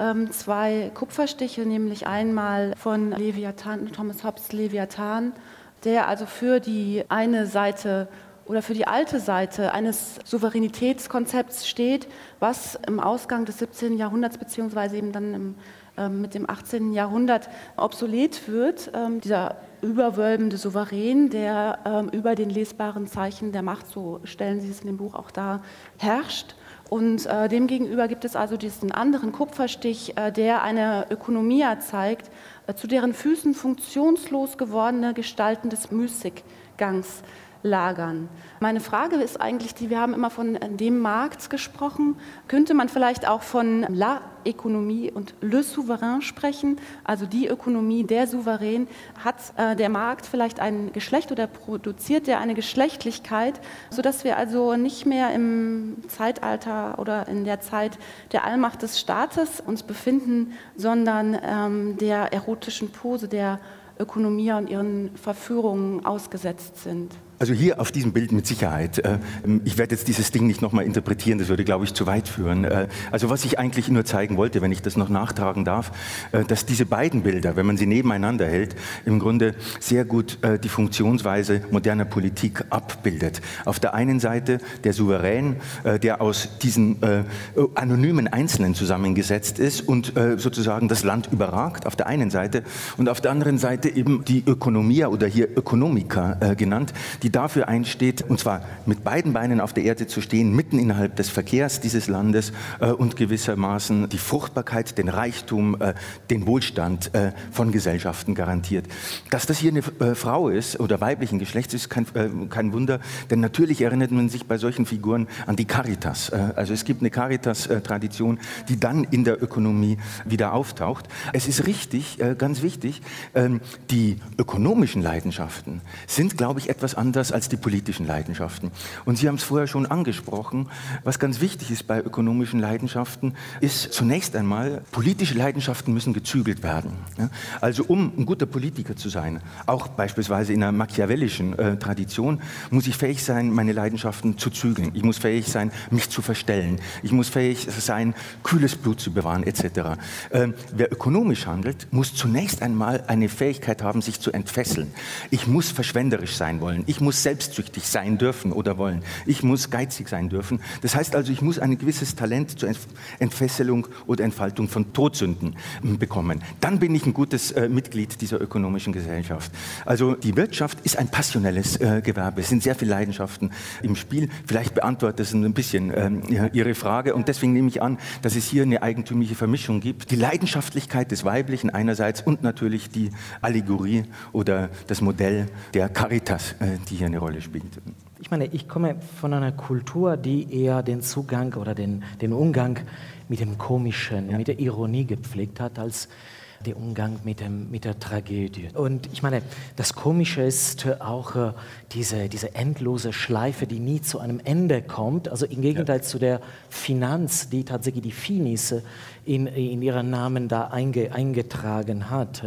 Speaker 5: 2 Kupferstiche, nämlich einmal von Leviathan, Thomas Hobbes' Leviathan, der also für die eine Seite oder für die alte Seite eines Souveränitätskonzepts steht, was im Ausgang des 17. Jahrhunderts beziehungsweise eben dann mit dem 18. Jahrhundert obsolet wird, dieser überwölbende Souverän, der über den lesbaren Zeichen der Macht, so stellen Sie es in dem Buch auch dar, herrscht. Und demgegenüber gibt es also diesen anderen Kupferstich, der eine Ökonomie zeigt, zu deren Füßen funktionslos gewordene Gestalten des Müßiggangs lagern. Meine Frage ist eigentlich wir haben immer von dem Markt gesprochen. Könnte man vielleicht auch von la Ökonomie und le Souverain sprechen? Also die Ökonomie, der Souverän. Hat der Markt vielleicht ein Geschlecht oder produziert der eine Geschlechtlichkeit, sodass wir also nicht mehr im Zeitalter oder in der Zeit der Allmacht des Staates uns befinden, sondern der erotischen Pose der Ökonomie und ihren Verführungen ausgesetzt sind?
Speaker 3: Also hier auf diesem Bild mit Sicherheit. Ich werde jetzt dieses Ding nicht nochmal interpretieren, das würde, glaube ich, zu weit führen. Also was ich eigentlich nur zeigen wollte, wenn ich das noch nachtragen darf, dass diese beiden Bilder, wenn man sie nebeneinander hält, im Grunde sehr gut die Funktionsweise moderner Politik abbildet. Auf der einen Seite der Souverän, der aus diesen anonymen Einzelnen zusammengesetzt ist und sozusagen das Land überragt, auf der einen Seite. Und auf der anderen Seite eben die Ökonomia oder hier Ökonomiker genannt, die dafür einsteht, und zwar mit beiden Beinen auf der Erde zu stehen, mitten innerhalb des Verkehrs dieses Landes und gewissermaßen die Fruchtbarkeit, den Reichtum, den Wohlstand von Gesellschaften garantiert. Dass das hier eine Frau ist oder weiblichen Geschlechts ist kein Wunder, denn natürlich erinnert man sich bei solchen Figuren an die Caritas. Also es gibt eine Caritas-Tradition, die dann in der Ökonomie wieder auftaucht. Es ist richtig, ganz wichtig, die ökonomischen Leidenschaften sind, glaube ich, etwas anders als die politischen Leidenschaften. Und Sie haben es vorher schon angesprochen, was ganz wichtig ist bei ökonomischen Leidenschaften, ist zunächst einmal, politische Leidenschaften müssen gezügelt werden. Also um ein guter Politiker zu sein, auch beispielsweise in einer machiavellischen Tradition, muss ich fähig sein, meine Leidenschaften zu zügeln. Ich muss fähig sein, mich zu verstellen. Ich muss fähig sein, kühles Blut zu bewahren, etc. Wer ökonomisch handelt, muss zunächst einmal eine Fähigkeit haben, sich zu entfesseln. Ich muss verschwenderisch sein wollen. Ich muss selbstsüchtig sein dürfen oder wollen. Ich muss geizig sein dürfen. Das heißt also, ich muss ein gewisses Talent zur Entfesselung oder Entfaltung von Todsünden bekommen. Dann bin ich ein gutes Mitglied dieser ökonomischen Gesellschaft. Also die Wirtschaft ist ein passionelles Gewerbe. Es sind sehr viele Leidenschaften im Spiel. Vielleicht beantwortet das ein bisschen Ihre Frage. Und deswegen nehme ich an, dass es hier eine eigentümliche Vermischung gibt. Die Leidenschaftlichkeit des Weiblichen einerseits und natürlich die Allegorie oder das Modell der Caritas, die hier eine Rolle spielt.
Speaker 4: Ich meine, ich komme von einer Kultur, die eher den Zugang oder den Umgang mit dem Komischen, mit der Ironie gepflegt hat, als der Umgang mit der Tragödie. Und ich meine, das Komische ist auch diese endlose Schleife, die nie zu einem Ende kommt. Also im Gegenteil zu der Finanz, die tatsächlich die Finis in ihren Namen da eingetragen hat.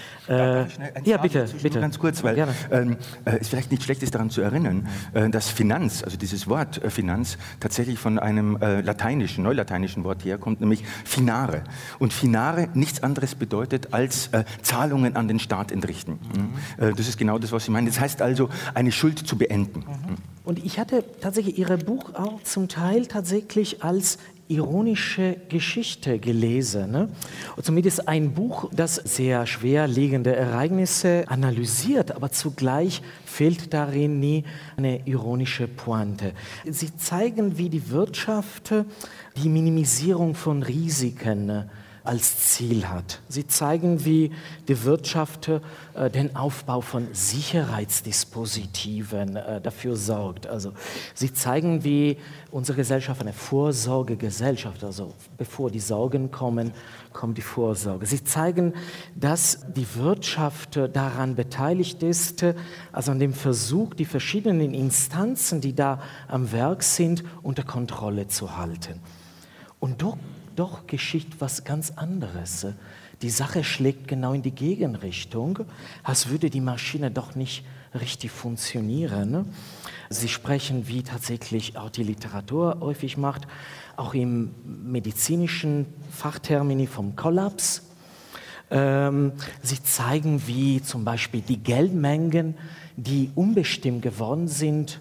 Speaker 4: Ja, bitte.
Speaker 3: Ganz kurz, weil es vielleicht nicht schlecht ist, daran zu erinnern, dass Finanz, also dieses Wort Finanz, tatsächlich von einem neulateinischen Wort herkommt, nämlich finare. Und finare nichts anderes bedeutet, als Zahlungen an den Staat entrichten. Das ist genau das, was Sie meinen. Das heißt also, eine Schuld zu beenden.
Speaker 4: Und ich hatte tatsächlich Ihr Buch auch zum Teil tatsächlich als ironische Geschichte gelesen. Ne? Und zumindest ein Buch, das sehr schwerliegende Ereignisse analysiert, aber zugleich fehlt darin nie eine ironische Pointe. Sie zeigen, wie die Wirtschaft die Minimisierung von Risiken als Ziel hat. Sie zeigen, wie die Wirtschaft den Aufbau von Sicherheitsdispositiven dafür sorgt. Also sie zeigen, wie unsere Gesellschaft eine Vorsorgegesellschaft, also bevor die Sorgen kommen, kommt die Vorsorge. Sie zeigen, dass die Wirtschaft daran beteiligt ist, also an dem Versuch, die verschiedenen Instanzen, die da am Werk sind, unter Kontrolle zu halten. Und doch geschieht was ganz anderes. Die Sache schlägt genau in die Gegenrichtung, als würde die Maschine doch nicht richtig funktionieren. Sie sprechen, wie tatsächlich auch die Literatur häufig macht, auch im medizinischen Fachtermini vom Kollaps. Sie zeigen, wie zum Beispiel die Geldmengen, die unbestimmt geworden sind,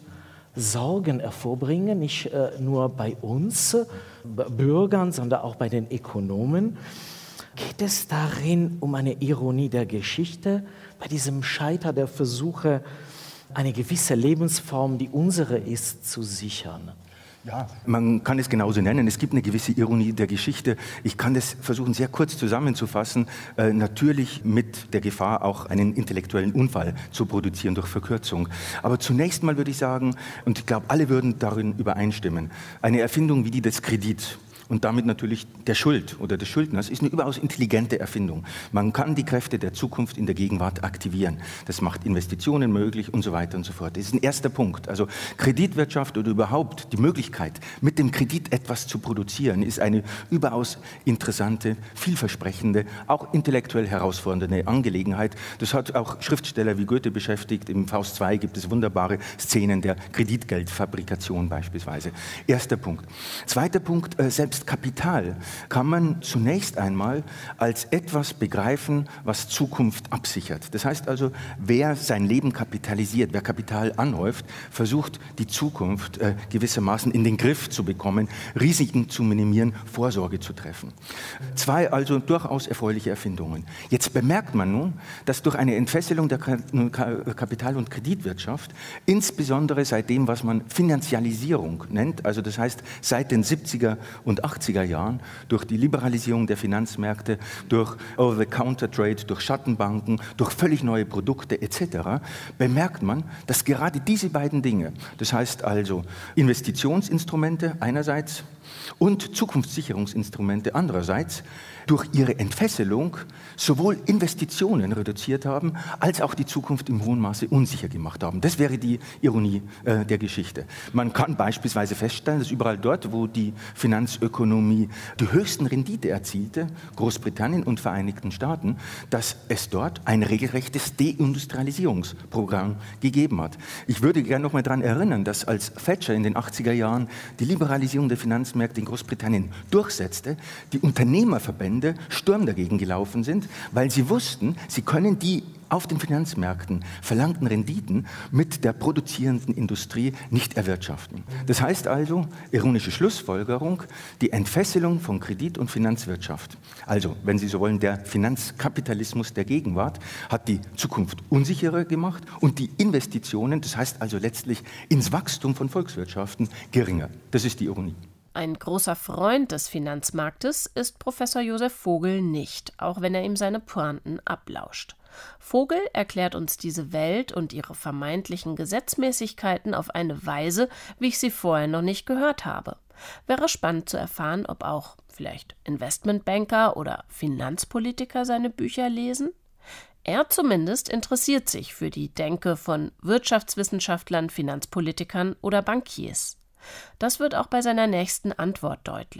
Speaker 4: Sorgen hervorbringen, nicht nur bei uns Bürgern, sondern auch bei den Ökonomen. Geht es darin um eine Ironie der Geschichte, bei diesem Scheitern der Versuche, eine gewisse Lebensform, die unsere ist, zu sichern?
Speaker 3: Ja, man kann es genauso nennen. Es gibt eine gewisse Ironie der Geschichte. Ich kann das versuchen, sehr kurz zusammenzufassen. Natürlich mit der Gefahr, auch einen intellektuellen Unfall zu produzieren durch Verkürzung. Aber zunächst mal würde ich sagen, und ich glaube, alle würden darin übereinstimmen, eine Erfindung wie die des Kredits und damit natürlich der Schuld oder des Schuldners ist eine überaus intelligente Erfindung. Man kann die Kräfte der Zukunft in der Gegenwart aktivieren. Das macht Investitionen möglich und so weiter und so fort. Das ist ein erster Punkt. Also Kreditwirtschaft oder überhaupt die Möglichkeit, mit dem Kredit etwas zu produzieren, ist eine überaus interessante, vielversprechende, auch intellektuell herausfordernde Angelegenheit. Das hat auch Schriftsteller wie Goethe beschäftigt. Im Faust II gibt es wunderbare Szenen der Kreditgeldfabrikation beispielsweise. Erster Punkt. Zweiter Punkt, selbst Kapital kann man zunächst einmal als etwas begreifen, was Zukunft absichert. Das heißt also, wer sein Leben kapitalisiert, wer Kapital anhäuft, versucht die Zukunft gewissermaßen in den Griff zu bekommen, Risiken zu minimieren, Vorsorge zu treffen. Zwei also durchaus erfreuliche Erfindungen. Jetzt bemerkt man nun, dass durch eine Entfesselung der Kapital- und Kreditwirtschaft, insbesondere seit dem, was man Finanzialisierung nennt, also das heißt seit den 70er und 80er Jahren, durch die Liberalisierung der Finanzmärkte, durch Over-the-Counter-Trade, durch Schattenbanken, durch völlig neue Produkte etc., bemerkt man, dass gerade diese beiden Dinge, das heißt also Investitionsinstrumente einerseits und Zukunftssicherungsinstrumente andererseits, durch ihre Entfesselung sowohl Investitionen reduziert haben, als auch die Zukunft im hohen Maße unsicher gemacht haben. Das wäre die Ironie der Geschichte. Man kann beispielsweise feststellen, dass überall dort, wo die Finanzökonomie die höchsten Rendite erzielte, Großbritannien und Vereinigten Staaten, dass es dort ein regelrechtes Deindustrialisierungsprogramm gegeben hat. Ich würde gerne noch mal daran erinnern, dass als Thatcher in den 80er Jahren die Liberalisierung der Finanzmärkte in Großbritannien durchsetzte, die Unternehmerverbände Sturm dagegen gelaufen sind, weil sie wussten, sie können die auf den Finanzmärkten verlangten Renditen mit der produzierenden Industrie nicht erwirtschaften. Das heißt also, ironische Schlussfolgerung, die Entfesselung von Kredit- und Finanzwirtschaft, also, wenn Sie so wollen, der Finanzkapitalismus der Gegenwart, hat die Zukunft unsicherer gemacht und die Investitionen, das heißt also letztlich ins Wachstum von Volkswirtschaften, geringer. Das ist die Ironie.
Speaker 2: Ein großer Freund des Finanzmarktes ist Professor Josef Vogel nicht, auch wenn er ihm seine Pointen ablauscht. Vogel erklärt uns diese Welt und ihre vermeintlichen Gesetzmäßigkeiten auf eine Weise, wie ich sie vorher noch nicht gehört habe. Wäre spannend zu erfahren, ob auch vielleicht Investmentbanker oder Finanzpolitiker seine Bücher lesen? Er zumindest interessiert sich für die Denke von Wirtschaftswissenschaftlern, Finanzpolitikern oder Bankiers. Das wird auch bei seiner nächsten Antwort deutlich.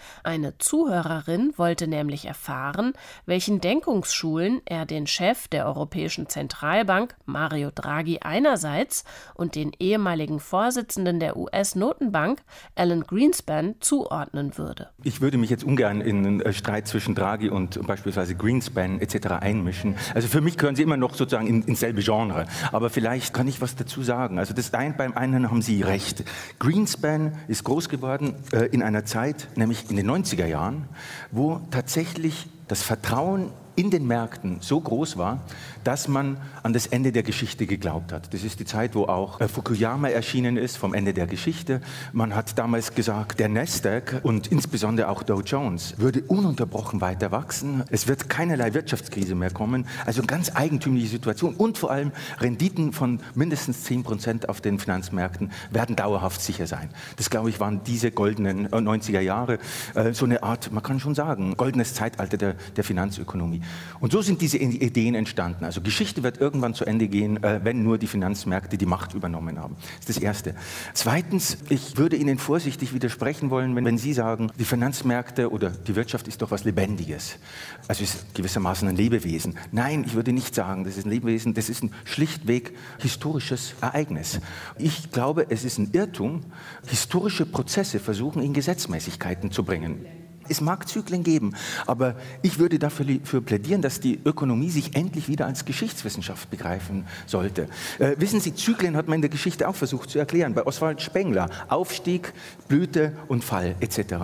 Speaker 2: Eine Zuhörerin wollte nämlich erfahren, welchen Denkungsschulen er den Chef der Europäischen Zentralbank, Mario Draghi, einerseits und den ehemaligen Vorsitzenden der US-Notenbank, Alan Greenspan, zuordnen würde.
Speaker 3: Ich würde mich jetzt ungern in einen Streit zwischen Draghi und beispielsweise Greenspan etc. einmischen. Also für mich gehören sie immer noch sozusagen ins selbe Genre. Aber vielleicht kann ich was dazu sagen. Also beim einen haben Sie recht. Greenspan ist groß geworden in einer Zeit, nämlich in den 90er Jahren, wo tatsächlich das Vertrauen in den Märkten so groß war, dass man an das Ende der Geschichte geglaubt hat. Das ist die Zeit, wo auch Fukuyama erschienen ist, vom Ende der Geschichte. Man hat damals gesagt, der Nasdaq und insbesondere auch Dow Jones würde ununterbrochen weiter wachsen. Es wird keinerlei Wirtschaftskrise mehr kommen. Also eine ganz eigentümliche Situation und vor allem Renditen von mindestens 10% auf den Finanzmärkten werden dauerhaft sicher sein. Das, glaube ich, waren diese goldenen 90er Jahre, so eine Art, man kann schon sagen, goldenes Zeitalter der Finanzökonomie. Und so sind diese Ideen entstanden. Also Geschichte wird irgendwann zu Ende gehen, wenn nur die Finanzmärkte die Macht übernommen haben. Das ist das Erste. Zweitens, ich würde Ihnen vorsichtig widersprechen wollen, wenn Sie sagen, die Finanzmärkte oder die Wirtschaft ist doch was Lebendiges. Also ist gewissermaßen ein Lebewesen. Nein, ich würde nicht sagen, das ist ein Lebewesen, das ist ein schlichtweg historisches Ereignis. Ich glaube, es ist ein Irrtum, historische Prozesse versuchen in Gesetzmäßigkeiten zu bringen. Es mag Zyklen geben, aber ich würde dafür plädieren, dass die Ökonomie sich endlich wieder als Geschichtswissenschaft begreifen sollte. Wissen Sie, Zyklen hat man in der Geschichte auch versucht zu erklären, bei Oswald Spengler, Aufstieg, Blüte und Fall etc.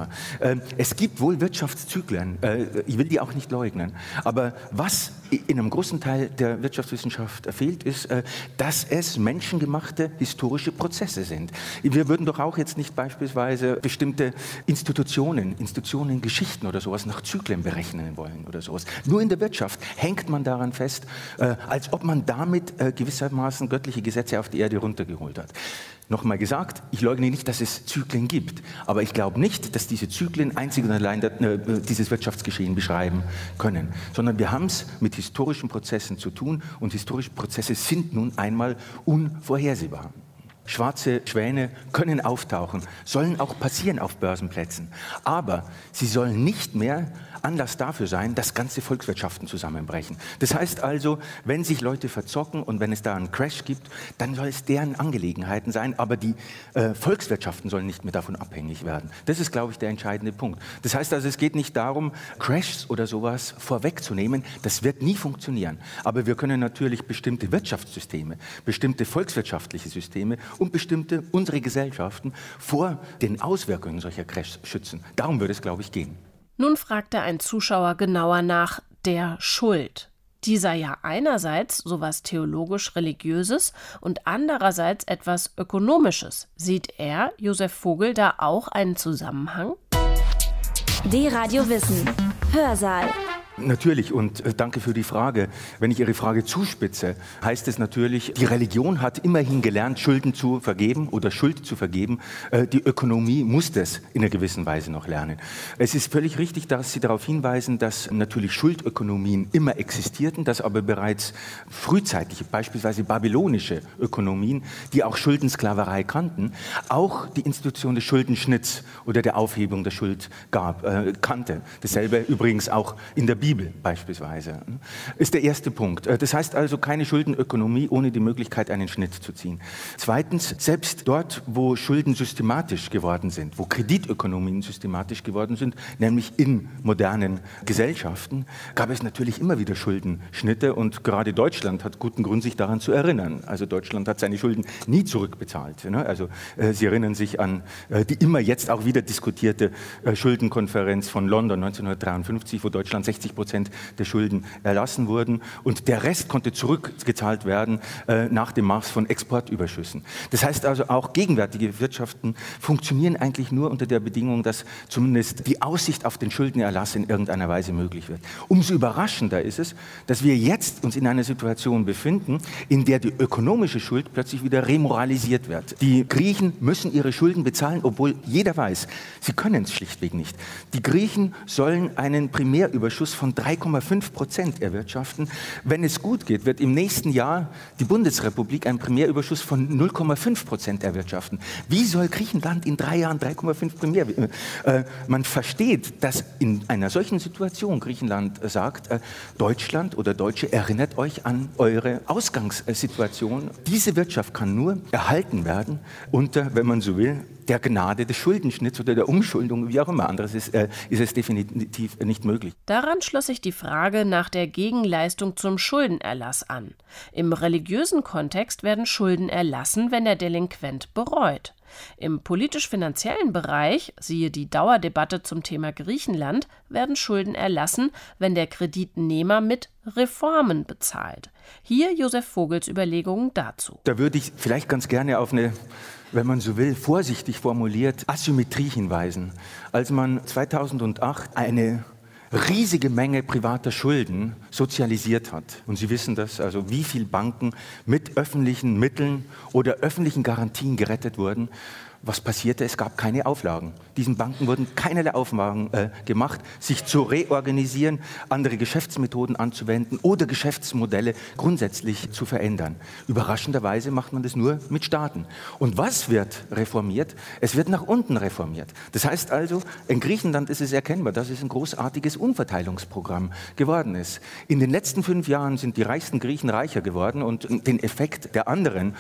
Speaker 3: Es gibt wohl Wirtschaftszyklen, ich will die auch nicht leugnen, aber was in einem großen Teil der Wirtschaftswissenschaft fehlt, ist, dass es menschengemachte historische Prozesse sind. Wir würden doch auch jetzt nicht beispielsweise bestimmte Institutionen, Geschichten oder sowas nach Zyklen berechnen wollen oder sowas. Nur in der Wirtschaft hängt man daran fest, als ob man damit gewissermaßen göttliche Gesetze auf die Erde runtergeholt hat. Nochmal gesagt, ich leugne nicht, dass es Zyklen gibt, aber ich glaube nicht, dass diese Zyklen einzig und allein dieses Wirtschaftsgeschehen beschreiben können, sondern wir haben es mit historischen Prozessen zu tun und historische Prozesse sind nun einmal unvorhersehbar. Schwarze Schwäne können auftauchen, sollen auch passieren auf Börsenplätzen. Aber sie sollen nicht mehr Anlass dafür sein, dass ganze Volkswirtschaften zusammenbrechen. Das heißt also, wenn sich Leute verzocken und wenn es da einen Crash gibt, dann soll es deren Angelegenheiten sein, aber die Volkswirtschaften sollen nicht mehr davon abhängig werden. Das ist, glaube ich, der entscheidende Punkt. Das heißt also, es geht nicht darum, Crashs oder sowas vorwegzunehmen. Das wird nie funktionieren. Aber wir können natürlich bestimmte Wirtschaftssysteme, bestimmte volkswirtschaftliche Systeme und bestimmte unsere Gesellschaften vor den Auswirkungen solcher Crashs schützen. Darum würde es, glaube ich, gehen.
Speaker 2: Nun fragte ein Zuschauer genauer nach der Schuld. Die sei ja einerseits sowas theologisch-religiöses und andererseits etwas Ökonomisches. Sieht er, Josef Vogel, da auch einen Zusammenhang?
Speaker 1: D-Radio Wissen. Hörsaal.
Speaker 3: Natürlich und danke für die Frage. Wenn ich Ihre Frage zuspitze, heißt es natürlich, die Religion hat immerhin gelernt, Schulden zu vergeben oder Schuld zu vergeben. Die Ökonomie muss das in einer gewissen Weise noch lernen. Es ist völlig richtig, dass Sie darauf hinweisen, dass natürlich Schuldökonomien immer existierten, dass aber bereits frühzeitige, beispielsweise babylonische Ökonomien, die auch Schuldensklaverei kannten, auch die Institution des Schuldenschnitts oder der Aufhebung der Schuld kannte. Dasselbe übrigens auch in der Bibel beispielsweise, ist der erste Punkt. Das heißt also keine Schuldenökonomie ohne die Möglichkeit, einen Schnitt zu ziehen. Zweitens, selbst dort, wo Schulden systematisch geworden sind, wo Kreditökonomien systematisch geworden sind, nämlich in modernen Gesellschaften, gab es natürlich immer wieder Schuldenschnitte und gerade Deutschland hat guten Grund, sich daran zu erinnern. Also Deutschland hat seine Schulden nie zurückbezahlt. Also Sie erinnern sich an die immer jetzt auch wieder diskutierte Schuldenkonferenz von London 1953, wo Deutschland 60% der Schulden erlassen wurden und der Rest konnte zurückgezahlt werden nach dem Maß von Exportüberschüssen. Das heißt also, auch gegenwärtige Wirtschaften funktionieren eigentlich nur unter der Bedingung, dass zumindest die Aussicht auf den Schuldenerlass in irgendeiner Weise möglich wird. Umso überraschender ist es, dass wir jetzt uns in einer Situation befinden, in der die ökonomische Schuld plötzlich wieder remoralisiert wird. Die Griechen müssen ihre Schulden bezahlen, obwohl jeder weiß, sie können es schlichtweg nicht. Die Griechen sollen einen Primärüberschuss von von 3,5% erwirtschaften. Wenn es gut geht, wird im nächsten Jahr die Bundesrepublik einen Primärüberschuss von 0,5% erwirtschaften. Wie soll Griechenland in 3 Jahren 3,5 Primär? Man versteht, dass in einer solchen Situation Griechenland sagt, Deutschland oder Deutsche, erinnert euch an eure Ausgangssituation. Diese Wirtschaft kann nur erhalten werden unter, wenn man so will, der Gnade des Schuldenschnitts oder der Umschuldung, wie auch immer. Anderes ist es definitiv nicht möglich.
Speaker 2: Daran schloss sich die Frage nach der Gegenleistung zum Schuldenerlass an. Im religiösen Kontext werden Schulden erlassen, wenn der Delinquent bereut. Im politisch-finanziellen Bereich, siehe die Dauerdebatte zum Thema Griechenland, werden Schulden erlassen, wenn der Kreditnehmer mit Reformen bezahlt. Hier Josef Vogels Überlegungen dazu.
Speaker 3: Da würde ich vielleicht ganz gerne auf eine, wenn man so will, vorsichtig formuliert, Asymmetrie hinweisen. Als man 2008 eine riesige Menge privater Schulden sozialisiert hat. Und Sie wissen das, also wie viele Banken mit öffentlichen Mitteln oder öffentlichen Garantien gerettet wurden. Was passierte? Es gab keine Auflagen. Diesen Banken wurden keinerlei Auflagen gemacht, sich zu reorganisieren, andere Geschäftsmethoden anzuwenden oder Geschäftsmodelle grundsätzlich zu verändern. Überraschenderweise macht man das nur mit Staaten. Und was wird reformiert? Es wird nach unten reformiert. Das heißt also, in Griechenland ist es erkennbar, dass es ein großartiges Umverteilungsprogramm geworden ist. In den letzten 5 Jahren sind die reichsten Griechen reicher geworden und den Effekt der anderen,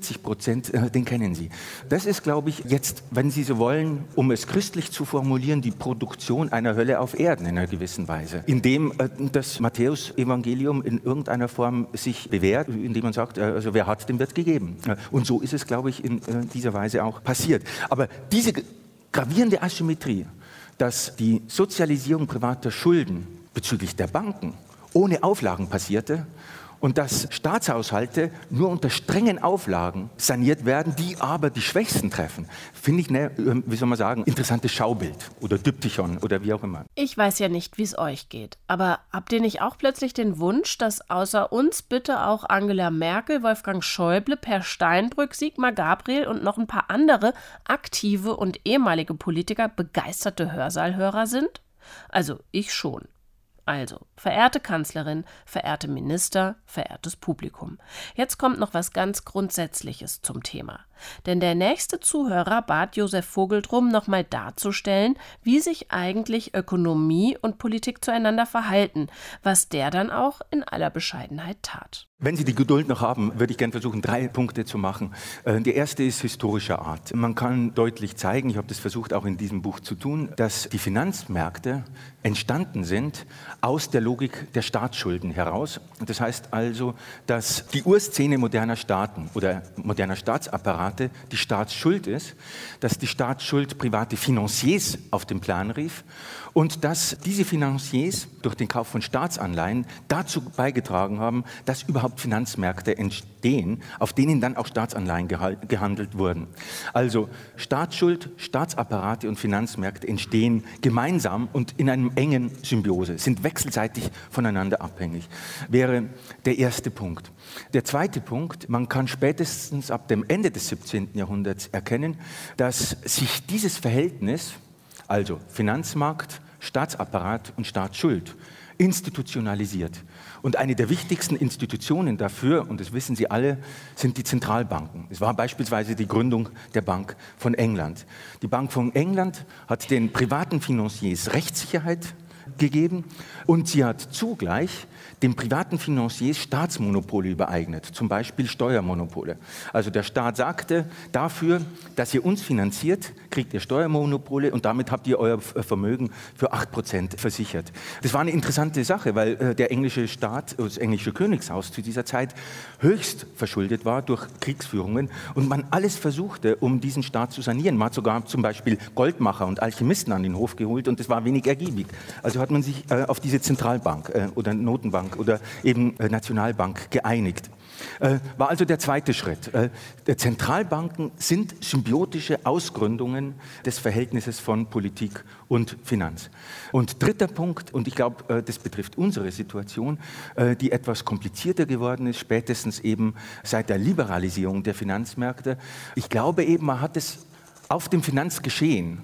Speaker 3: 40%, den kennen Sie. Das ist, glaube ich, jetzt, wenn Sie so wollen, um es christlich zu formulieren, die Produktion einer Hölle auf Erden in einer gewissen Weise, indem das Matthäus-Evangelium in irgendeiner Form sich bewährt, indem man sagt, also wer hat, dem wird gegeben. Und so ist es, glaube ich, in dieser Weise auch passiert. Aber diese gravierende Asymmetrie, dass die Sozialisierung privater Schulden bezüglich der Banken ohne Auflagen passierte, und dass Staatshaushalte nur unter strengen Auflagen saniert werden, die aber die Schwächsten treffen, finde ich, wie soll man sagen, interessantes Schaubild oder Diptychon oder wie auch immer.
Speaker 2: Ich weiß ja nicht, wie es euch geht, aber habt ihr nicht auch plötzlich den Wunsch, dass außer uns bitte auch Angela Merkel, Wolfgang Schäuble, Per Steinbrück, Sigmar Gabriel und noch ein paar andere aktive und ehemalige Politiker begeisterte Hörsaalhörer sind? Also ich schon. Also, verehrte Kanzlerin, verehrte Minister, verehrtes Publikum. Jetzt kommt noch was ganz Grundsätzliches zum Thema. Denn der nächste Zuhörer bat Josef Vogel drum, nochmal darzustellen, wie sich eigentlich Ökonomie und Politik zueinander verhalten, was der dann auch in aller Bescheidenheit tat.
Speaker 3: Wenn Sie die Geduld noch haben, würde ich gerne versuchen, 3 Punkte zu machen. Die erste ist historischer Art. Man kann deutlich zeigen, ich habe das versucht auch in diesem Buch zu tun, dass die Finanzmärkte entstanden sind aus der Logik der Staatsschulden heraus. Das heißt also, dass die Urszene moderner Staaten oder moderner Staatsapparate die Staatsschuld ist, dass die Staatsschuld private Financiers auf den Plan rief und dass diese Financiers durch den Kauf von Staatsanleihen dazu beigetragen haben, dass überhaupt Finanzmärkte entstehen, auf denen dann auch Staatsanleihen gehandelt wurden. Also Staatsschuld, Staatsapparate und Finanzmärkte entstehen gemeinsam und in einem engen Symbiose, sind wechselseitig voneinander abhängig, wäre der erste Punkt. Der zweite Punkt, man kann spätestens ab dem Ende des 17. Jahrhunderts erkennen, dass sich dieses Verhältnis, also Finanzmarkt, Staatsapparat und Staatsschuld, institutionalisiert. Und eine der wichtigsten Institutionen dafür, und das wissen Sie alle, sind die Zentralbanken. Es war beispielsweise die Gründung der Bank von England. Die Bank von England hat den privaten Financiers Rechtssicherheit gegeben und sie hat zugleich dem privaten Financiers Staatsmonopole übereignet, zum Beispiel Steuermonopole. Also der Staat sagte, dafür, dass ihr uns finanziert, kriegt ihr Steuermonopole und damit habt ihr euer Vermögen für 8% versichert. Das war eine interessante Sache, weil der englische Staat, das englische Königshaus zu dieser Zeit höchst verschuldet war durch Kriegsführungen und man alles versuchte, um diesen Staat zu sanieren. Man hat sogar zum Beispiel Goldmacher und Alchemisten an den Hof geholt und das war wenig ergiebig. Also hat man sich auf diese Zentralbank oder Notenbank oder eben Nationalbank geeinigt. War also der zweite Schritt. Zentralbanken sind symbiotische Ausgründungen des Verhältnisses von Politik und Finanz. Und dritter Punkt, und ich glaube, das betrifft unsere Situation, die etwas komplizierter geworden ist, spätestens eben seit der Liberalisierung der Finanzmärkte. Ich glaube eben, man hat es auf dem Finanzgeschehen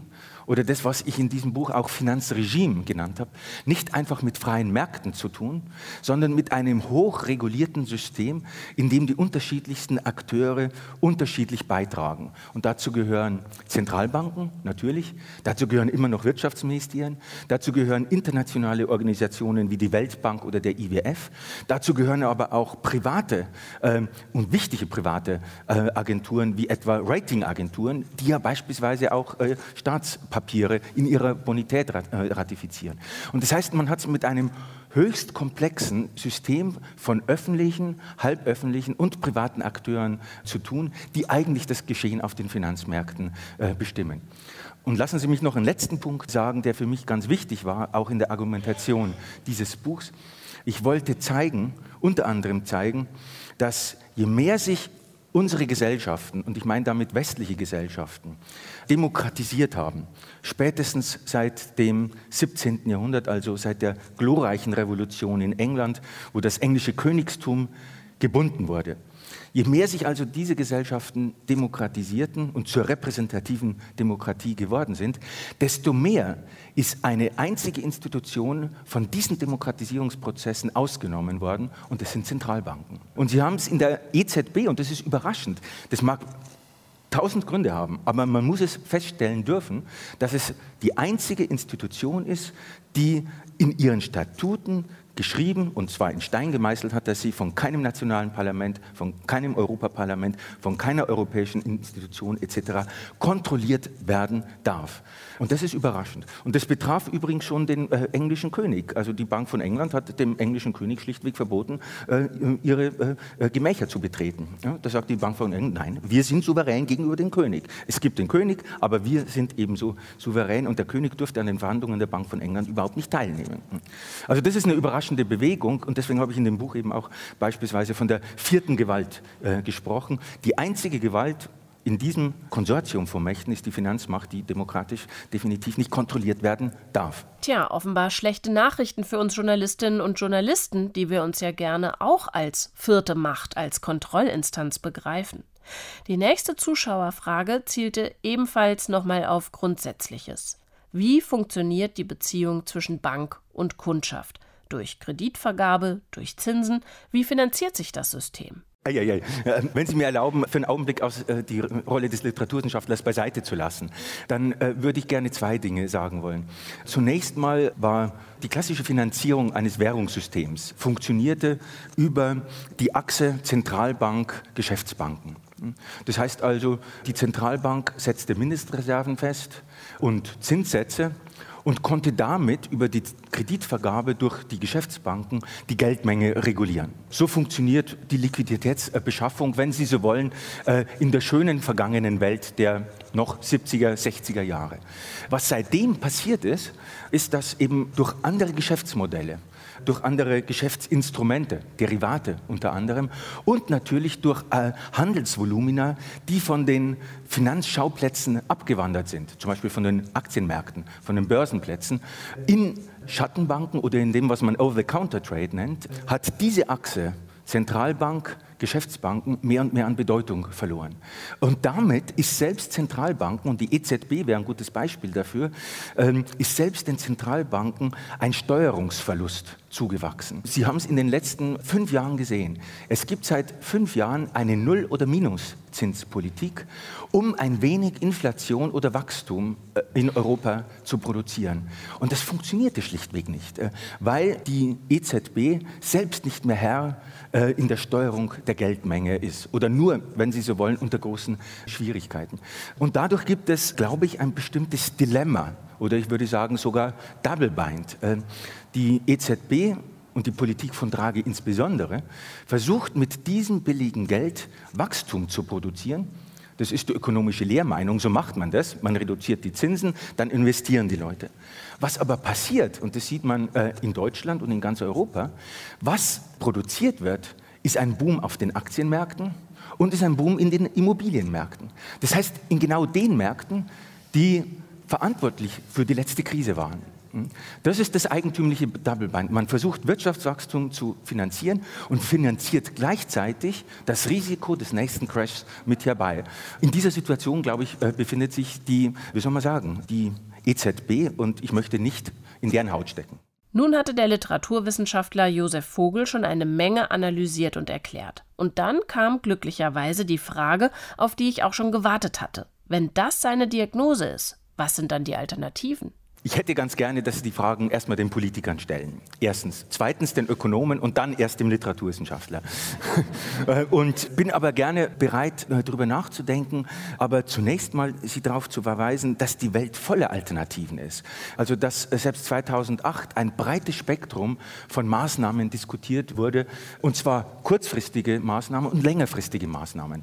Speaker 3: oder das, was ich in diesem Buch auch Finanzregime genannt habe, nicht einfach mit freien Märkten zu tun, sondern mit einem hochregulierten System, in dem die unterschiedlichsten Akteure unterschiedlich beitragen. Und dazu gehören Zentralbanken, natürlich, dazu gehören immer noch Wirtschaftsministerien, dazu gehören internationale Organisationen wie die Weltbank oder der IWF, dazu gehören aber auch private und wichtige private Agenturen wie etwa Ratingagenturen, die ja beispielsweise auch Staatspapiere in ihrer Bonität ratifizieren. Und das heißt, man hat es mit einem höchst komplexen System von öffentlichen, halböffentlichen und privaten Akteuren zu tun, die eigentlich das Geschehen auf den Finanzmärkten bestimmen. Und lassen Sie mich noch einen letzten Punkt sagen, der für mich ganz wichtig war, auch in der Argumentation dieses Buchs. Ich wollte zeigen, unter anderem zeigen, dass je mehr sich unsere Gesellschaften, und ich meine damit westliche Gesellschaften, demokratisiert haben, spätestens seit dem 17. Jahrhundert, also seit der glorreichen Revolution in England, wo das englische Königstum gebunden wurde. Je mehr sich also diese Gesellschaften demokratisierten und zur repräsentativen Demokratie geworden sind, desto mehr ist eine einzige Institution von diesen Demokratisierungsprozessen ausgenommen worden, und das sind Zentralbanken. Und Sie haben es in der EZB, und das ist überraschend, das mag 1000 Gründe haben, aber man muss es feststellen dürfen, dass es die einzige Institution ist, die in ihren Statuten geschrieben, und zwar in Stein gemeißelt hat, dass sie von keinem nationalen Parlament, von keinem Europaparlament, von keiner europäischen Institution etc. kontrolliert werden darf. Und das ist überraschend. Und das betraf übrigens schon den englischen König. Also die Bank von England hat dem englischen König schlichtweg verboten, ihre Gemächer zu betreten. Ja, da sagt die Bank von England, nein, wir sind souverän gegenüber dem König. Es gibt den König, aber wir sind ebenso souverän, und der König durfte an den Verhandlungen der Bank von England überhaupt nicht teilnehmen. Also das ist eine überraschende Bewegung, und deswegen habe ich in dem Buch eben auch beispielsweise von der vierten Gewalt gesprochen. Die einzige Gewalt in diesem Konsortium von Mächten ist die Finanzmacht, die demokratisch definitiv nicht kontrolliert werden darf.
Speaker 2: Tja, offenbar schlechte Nachrichten für uns Journalistinnen und Journalisten, die wir uns ja gerne auch als vierte Macht, als Kontrollinstanz begreifen. Die nächste Zuschauerfrage zielte ebenfalls nochmal auf Grundsätzliches. Wie funktioniert die Beziehung zwischen Bank und Kundschaft? Durch Kreditvergabe, durch Zinsen? Wie finanziert sich das System?
Speaker 3: Wenn Sie mir erlauben, für einen Augenblick die Rolle des Literaturwissenschaftlers beiseite zu lassen, dann würde ich gerne zwei Dinge sagen wollen. Zunächst mal war die klassische Finanzierung eines Währungssystems funktionierte über die Achse Zentralbank-Geschäftsbanken. Das heißt also, die Zentralbank setzte Mindestreserven fest und Zinssätze und konnte damit über die Kreditvergabe durch die Geschäftsbanken die Geldmenge regulieren. So funktioniert die Liquiditätsbeschaffung, wenn Sie so wollen, in der schönen vergangenen Welt der noch 70er, 60er Jahre. Was seitdem passiert ist, ist, dass eben durch andere Geschäftsmodelle, durch andere Geschäftsinstrumente, Derivate unter anderem, und natürlich durch Handelsvolumina, die von den Finanzschauplätzen abgewandert sind, zum Beispiel von den Aktienmärkten, von den Börsenplätzen, in Schattenbanken oder in dem, was man Over-the-Counter-Trade nennt, hat diese Achse Zentralbank, Geschäftsbanken mehr und mehr an Bedeutung verloren. Und damit ist selbst Zentralbanken, und die EZB wäre ein gutes Beispiel dafür, ist selbst den Zentralbanken ein Steuerungsverlust zugewachsen. Sie haben es in den letzten 5 Jahren gesehen. Es gibt seit 5 Jahren eine Null- oder Minuszinspolitik, um ein wenig Inflation oder Wachstum in Europa zu produzieren. Und das funktionierte schlichtweg nicht, weil die EZB selbst nicht mehr Herr in der Steuerung der Geldmenge ist oder nur, wenn Sie so wollen, unter großen Schwierigkeiten. Und dadurch gibt es, glaube ich, ein bestimmtes Dilemma oder ich würde sagen sogar Double Bind. Die EZB und die Politik von Draghi insbesondere versucht mit diesem billigen Geld Wachstum zu produzieren. Das ist die ökonomische Lehrmeinung, so macht man das. Man reduziert die Zinsen, dann investieren die Leute. Was aber passiert, und das sieht man in Deutschland und in ganz Europa, was produziert wird, ist ein Boom auf den Aktienmärkten und ist ein Boom in den Immobilienmärkten. Das heißt, in genau den Märkten, die verantwortlich für die letzte Krise waren. Das ist das eigentümliche Double Bind. Man versucht, Wirtschaftswachstum zu finanzieren und finanziert gleichzeitig das Risiko des nächsten Crashs mit herbei. In dieser Situation, glaube ich, befindet sich die, wie soll man sagen, die EZB und ich möchte nicht in deren Haut stecken.
Speaker 2: Nun hatte der Literaturwissenschaftler Josef Vogel schon eine Menge analysiert und erklärt. Und dann kam glücklicherweise die Frage, auf die ich auch schon gewartet hatte. Wenn das seine Diagnose ist, was sind dann die Alternativen?
Speaker 3: Ich hätte ganz gerne, dass Sie die Fragen erstmal den Politikern stellen. Erstens. Zweitens den Ökonomen und dann erst dem Literaturwissenschaftler. Und bin aber gerne bereit, darüber nachzudenken, aber zunächst mal Sie darauf zu verweisen, dass die Welt voller Alternativen ist. Also dass selbst 2008 ein breites Spektrum von Maßnahmen diskutiert wurde, und zwar kurzfristige Maßnahmen und längerfristige Maßnahmen.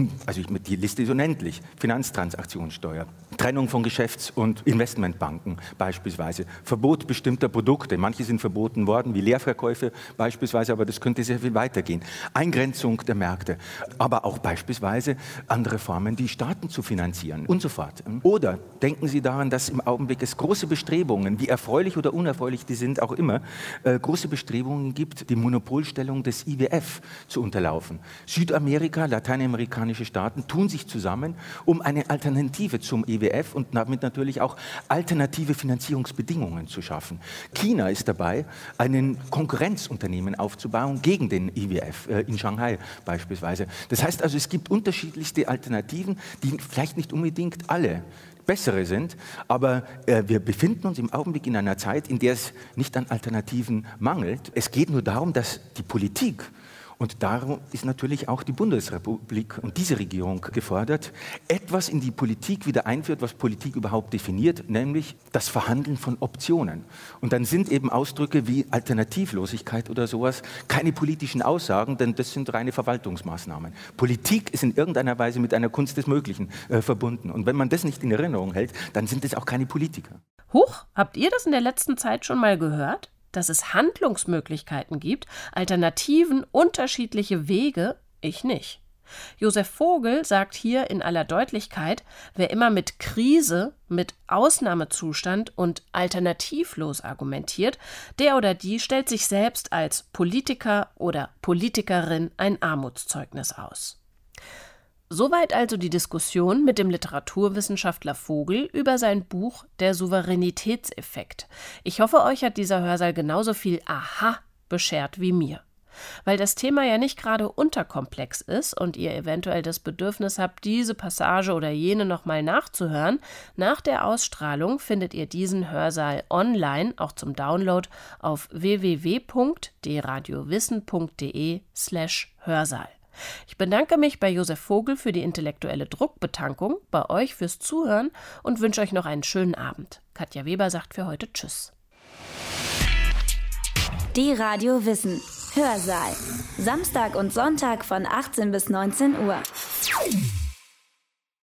Speaker 3: Die Liste ist unendlich. Finanztransaktionssteuer, Trennung von Geschäfts- und Investmentbanken, beispielsweise Verbot bestimmter Produkte. Manche sind verboten worden, wie Leerverkäufe beispielsweise, aber das könnte sehr viel weitergehen. Eingrenzung der Märkte, aber auch beispielsweise andere Formen, die Staaten zu finanzieren und so fort. Oder denken Sie daran, dass im Augenblick es große Bestrebungen, wie erfreulich oder unerfreulich die sind, auch immer, große Bestrebungen gibt, die Monopolstellung des IWF zu unterlaufen. Südamerika, lateinamerikanische Staaten tun sich zusammen, um eine Alternative zum IWF und damit natürlich auch alternative Finanzierungsbedingungen zu schaffen. China ist dabei, ein Konkurrenzunternehmen aufzubauen gegen den IWF in Shanghai beispielsweise. Das heißt also, es gibt unterschiedlichste Alternativen, die vielleicht nicht unbedingt alle bessere sind, aber wir befinden uns im Augenblick in einer Zeit, in der es nicht an Alternativen mangelt. Es geht nur darum, dass die Politik, und darum ist natürlich auch die Bundesrepublik und diese Regierung gefordert, etwas in die Politik wieder einführt, was Politik überhaupt definiert, nämlich das Verhandeln von Optionen. Und dann sind eben Ausdrücke wie Alternativlosigkeit oder sowas keine politischen Aussagen, denn das sind reine Verwaltungsmaßnahmen. Politik ist in irgendeiner Weise mit einer Kunst des Möglichen verbunden. Und wenn man das nicht in Erinnerung hält, dann sind es auch keine Politiker.
Speaker 2: Huch, habt ihr das in der letzten Zeit schon mal gehört? Dass es Handlungsmöglichkeiten gibt, Alternativen, unterschiedliche Wege, ich nicht. Josef Vogel sagt hier in aller Deutlichkeit, wer immer mit Krise, mit Ausnahmezustand und alternativlos argumentiert, der oder die stellt sich selbst als Politiker oder Politikerin ein Armutszeugnis aus. Soweit also die Diskussion mit dem Literaturwissenschaftler Vogel über sein Buch Der Souveränitätseffekt. Ich hoffe, euch hat dieser Hörsaal genauso viel Aha beschert wie mir. Weil das Thema ja nicht gerade unterkomplex ist und ihr eventuell das Bedürfnis habt, diese Passage oder jene nochmal nachzuhören, nach der Ausstrahlung findet ihr diesen Hörsaal online, auch zum Download, auf www.dradiowissen.de/Hörsaal. Ich bedanke mich bei Josef Vogel für die intellektuelle Druckbetankung, bei euch fürs Zuhören und wünsche euch noch einen schönen Abend. Katja Weber sagt für heute Tschüss.
Speaker 1: Die Radio Wissen Hörsaal. Samstag und Sonntag von 18 bis 19 Uhr.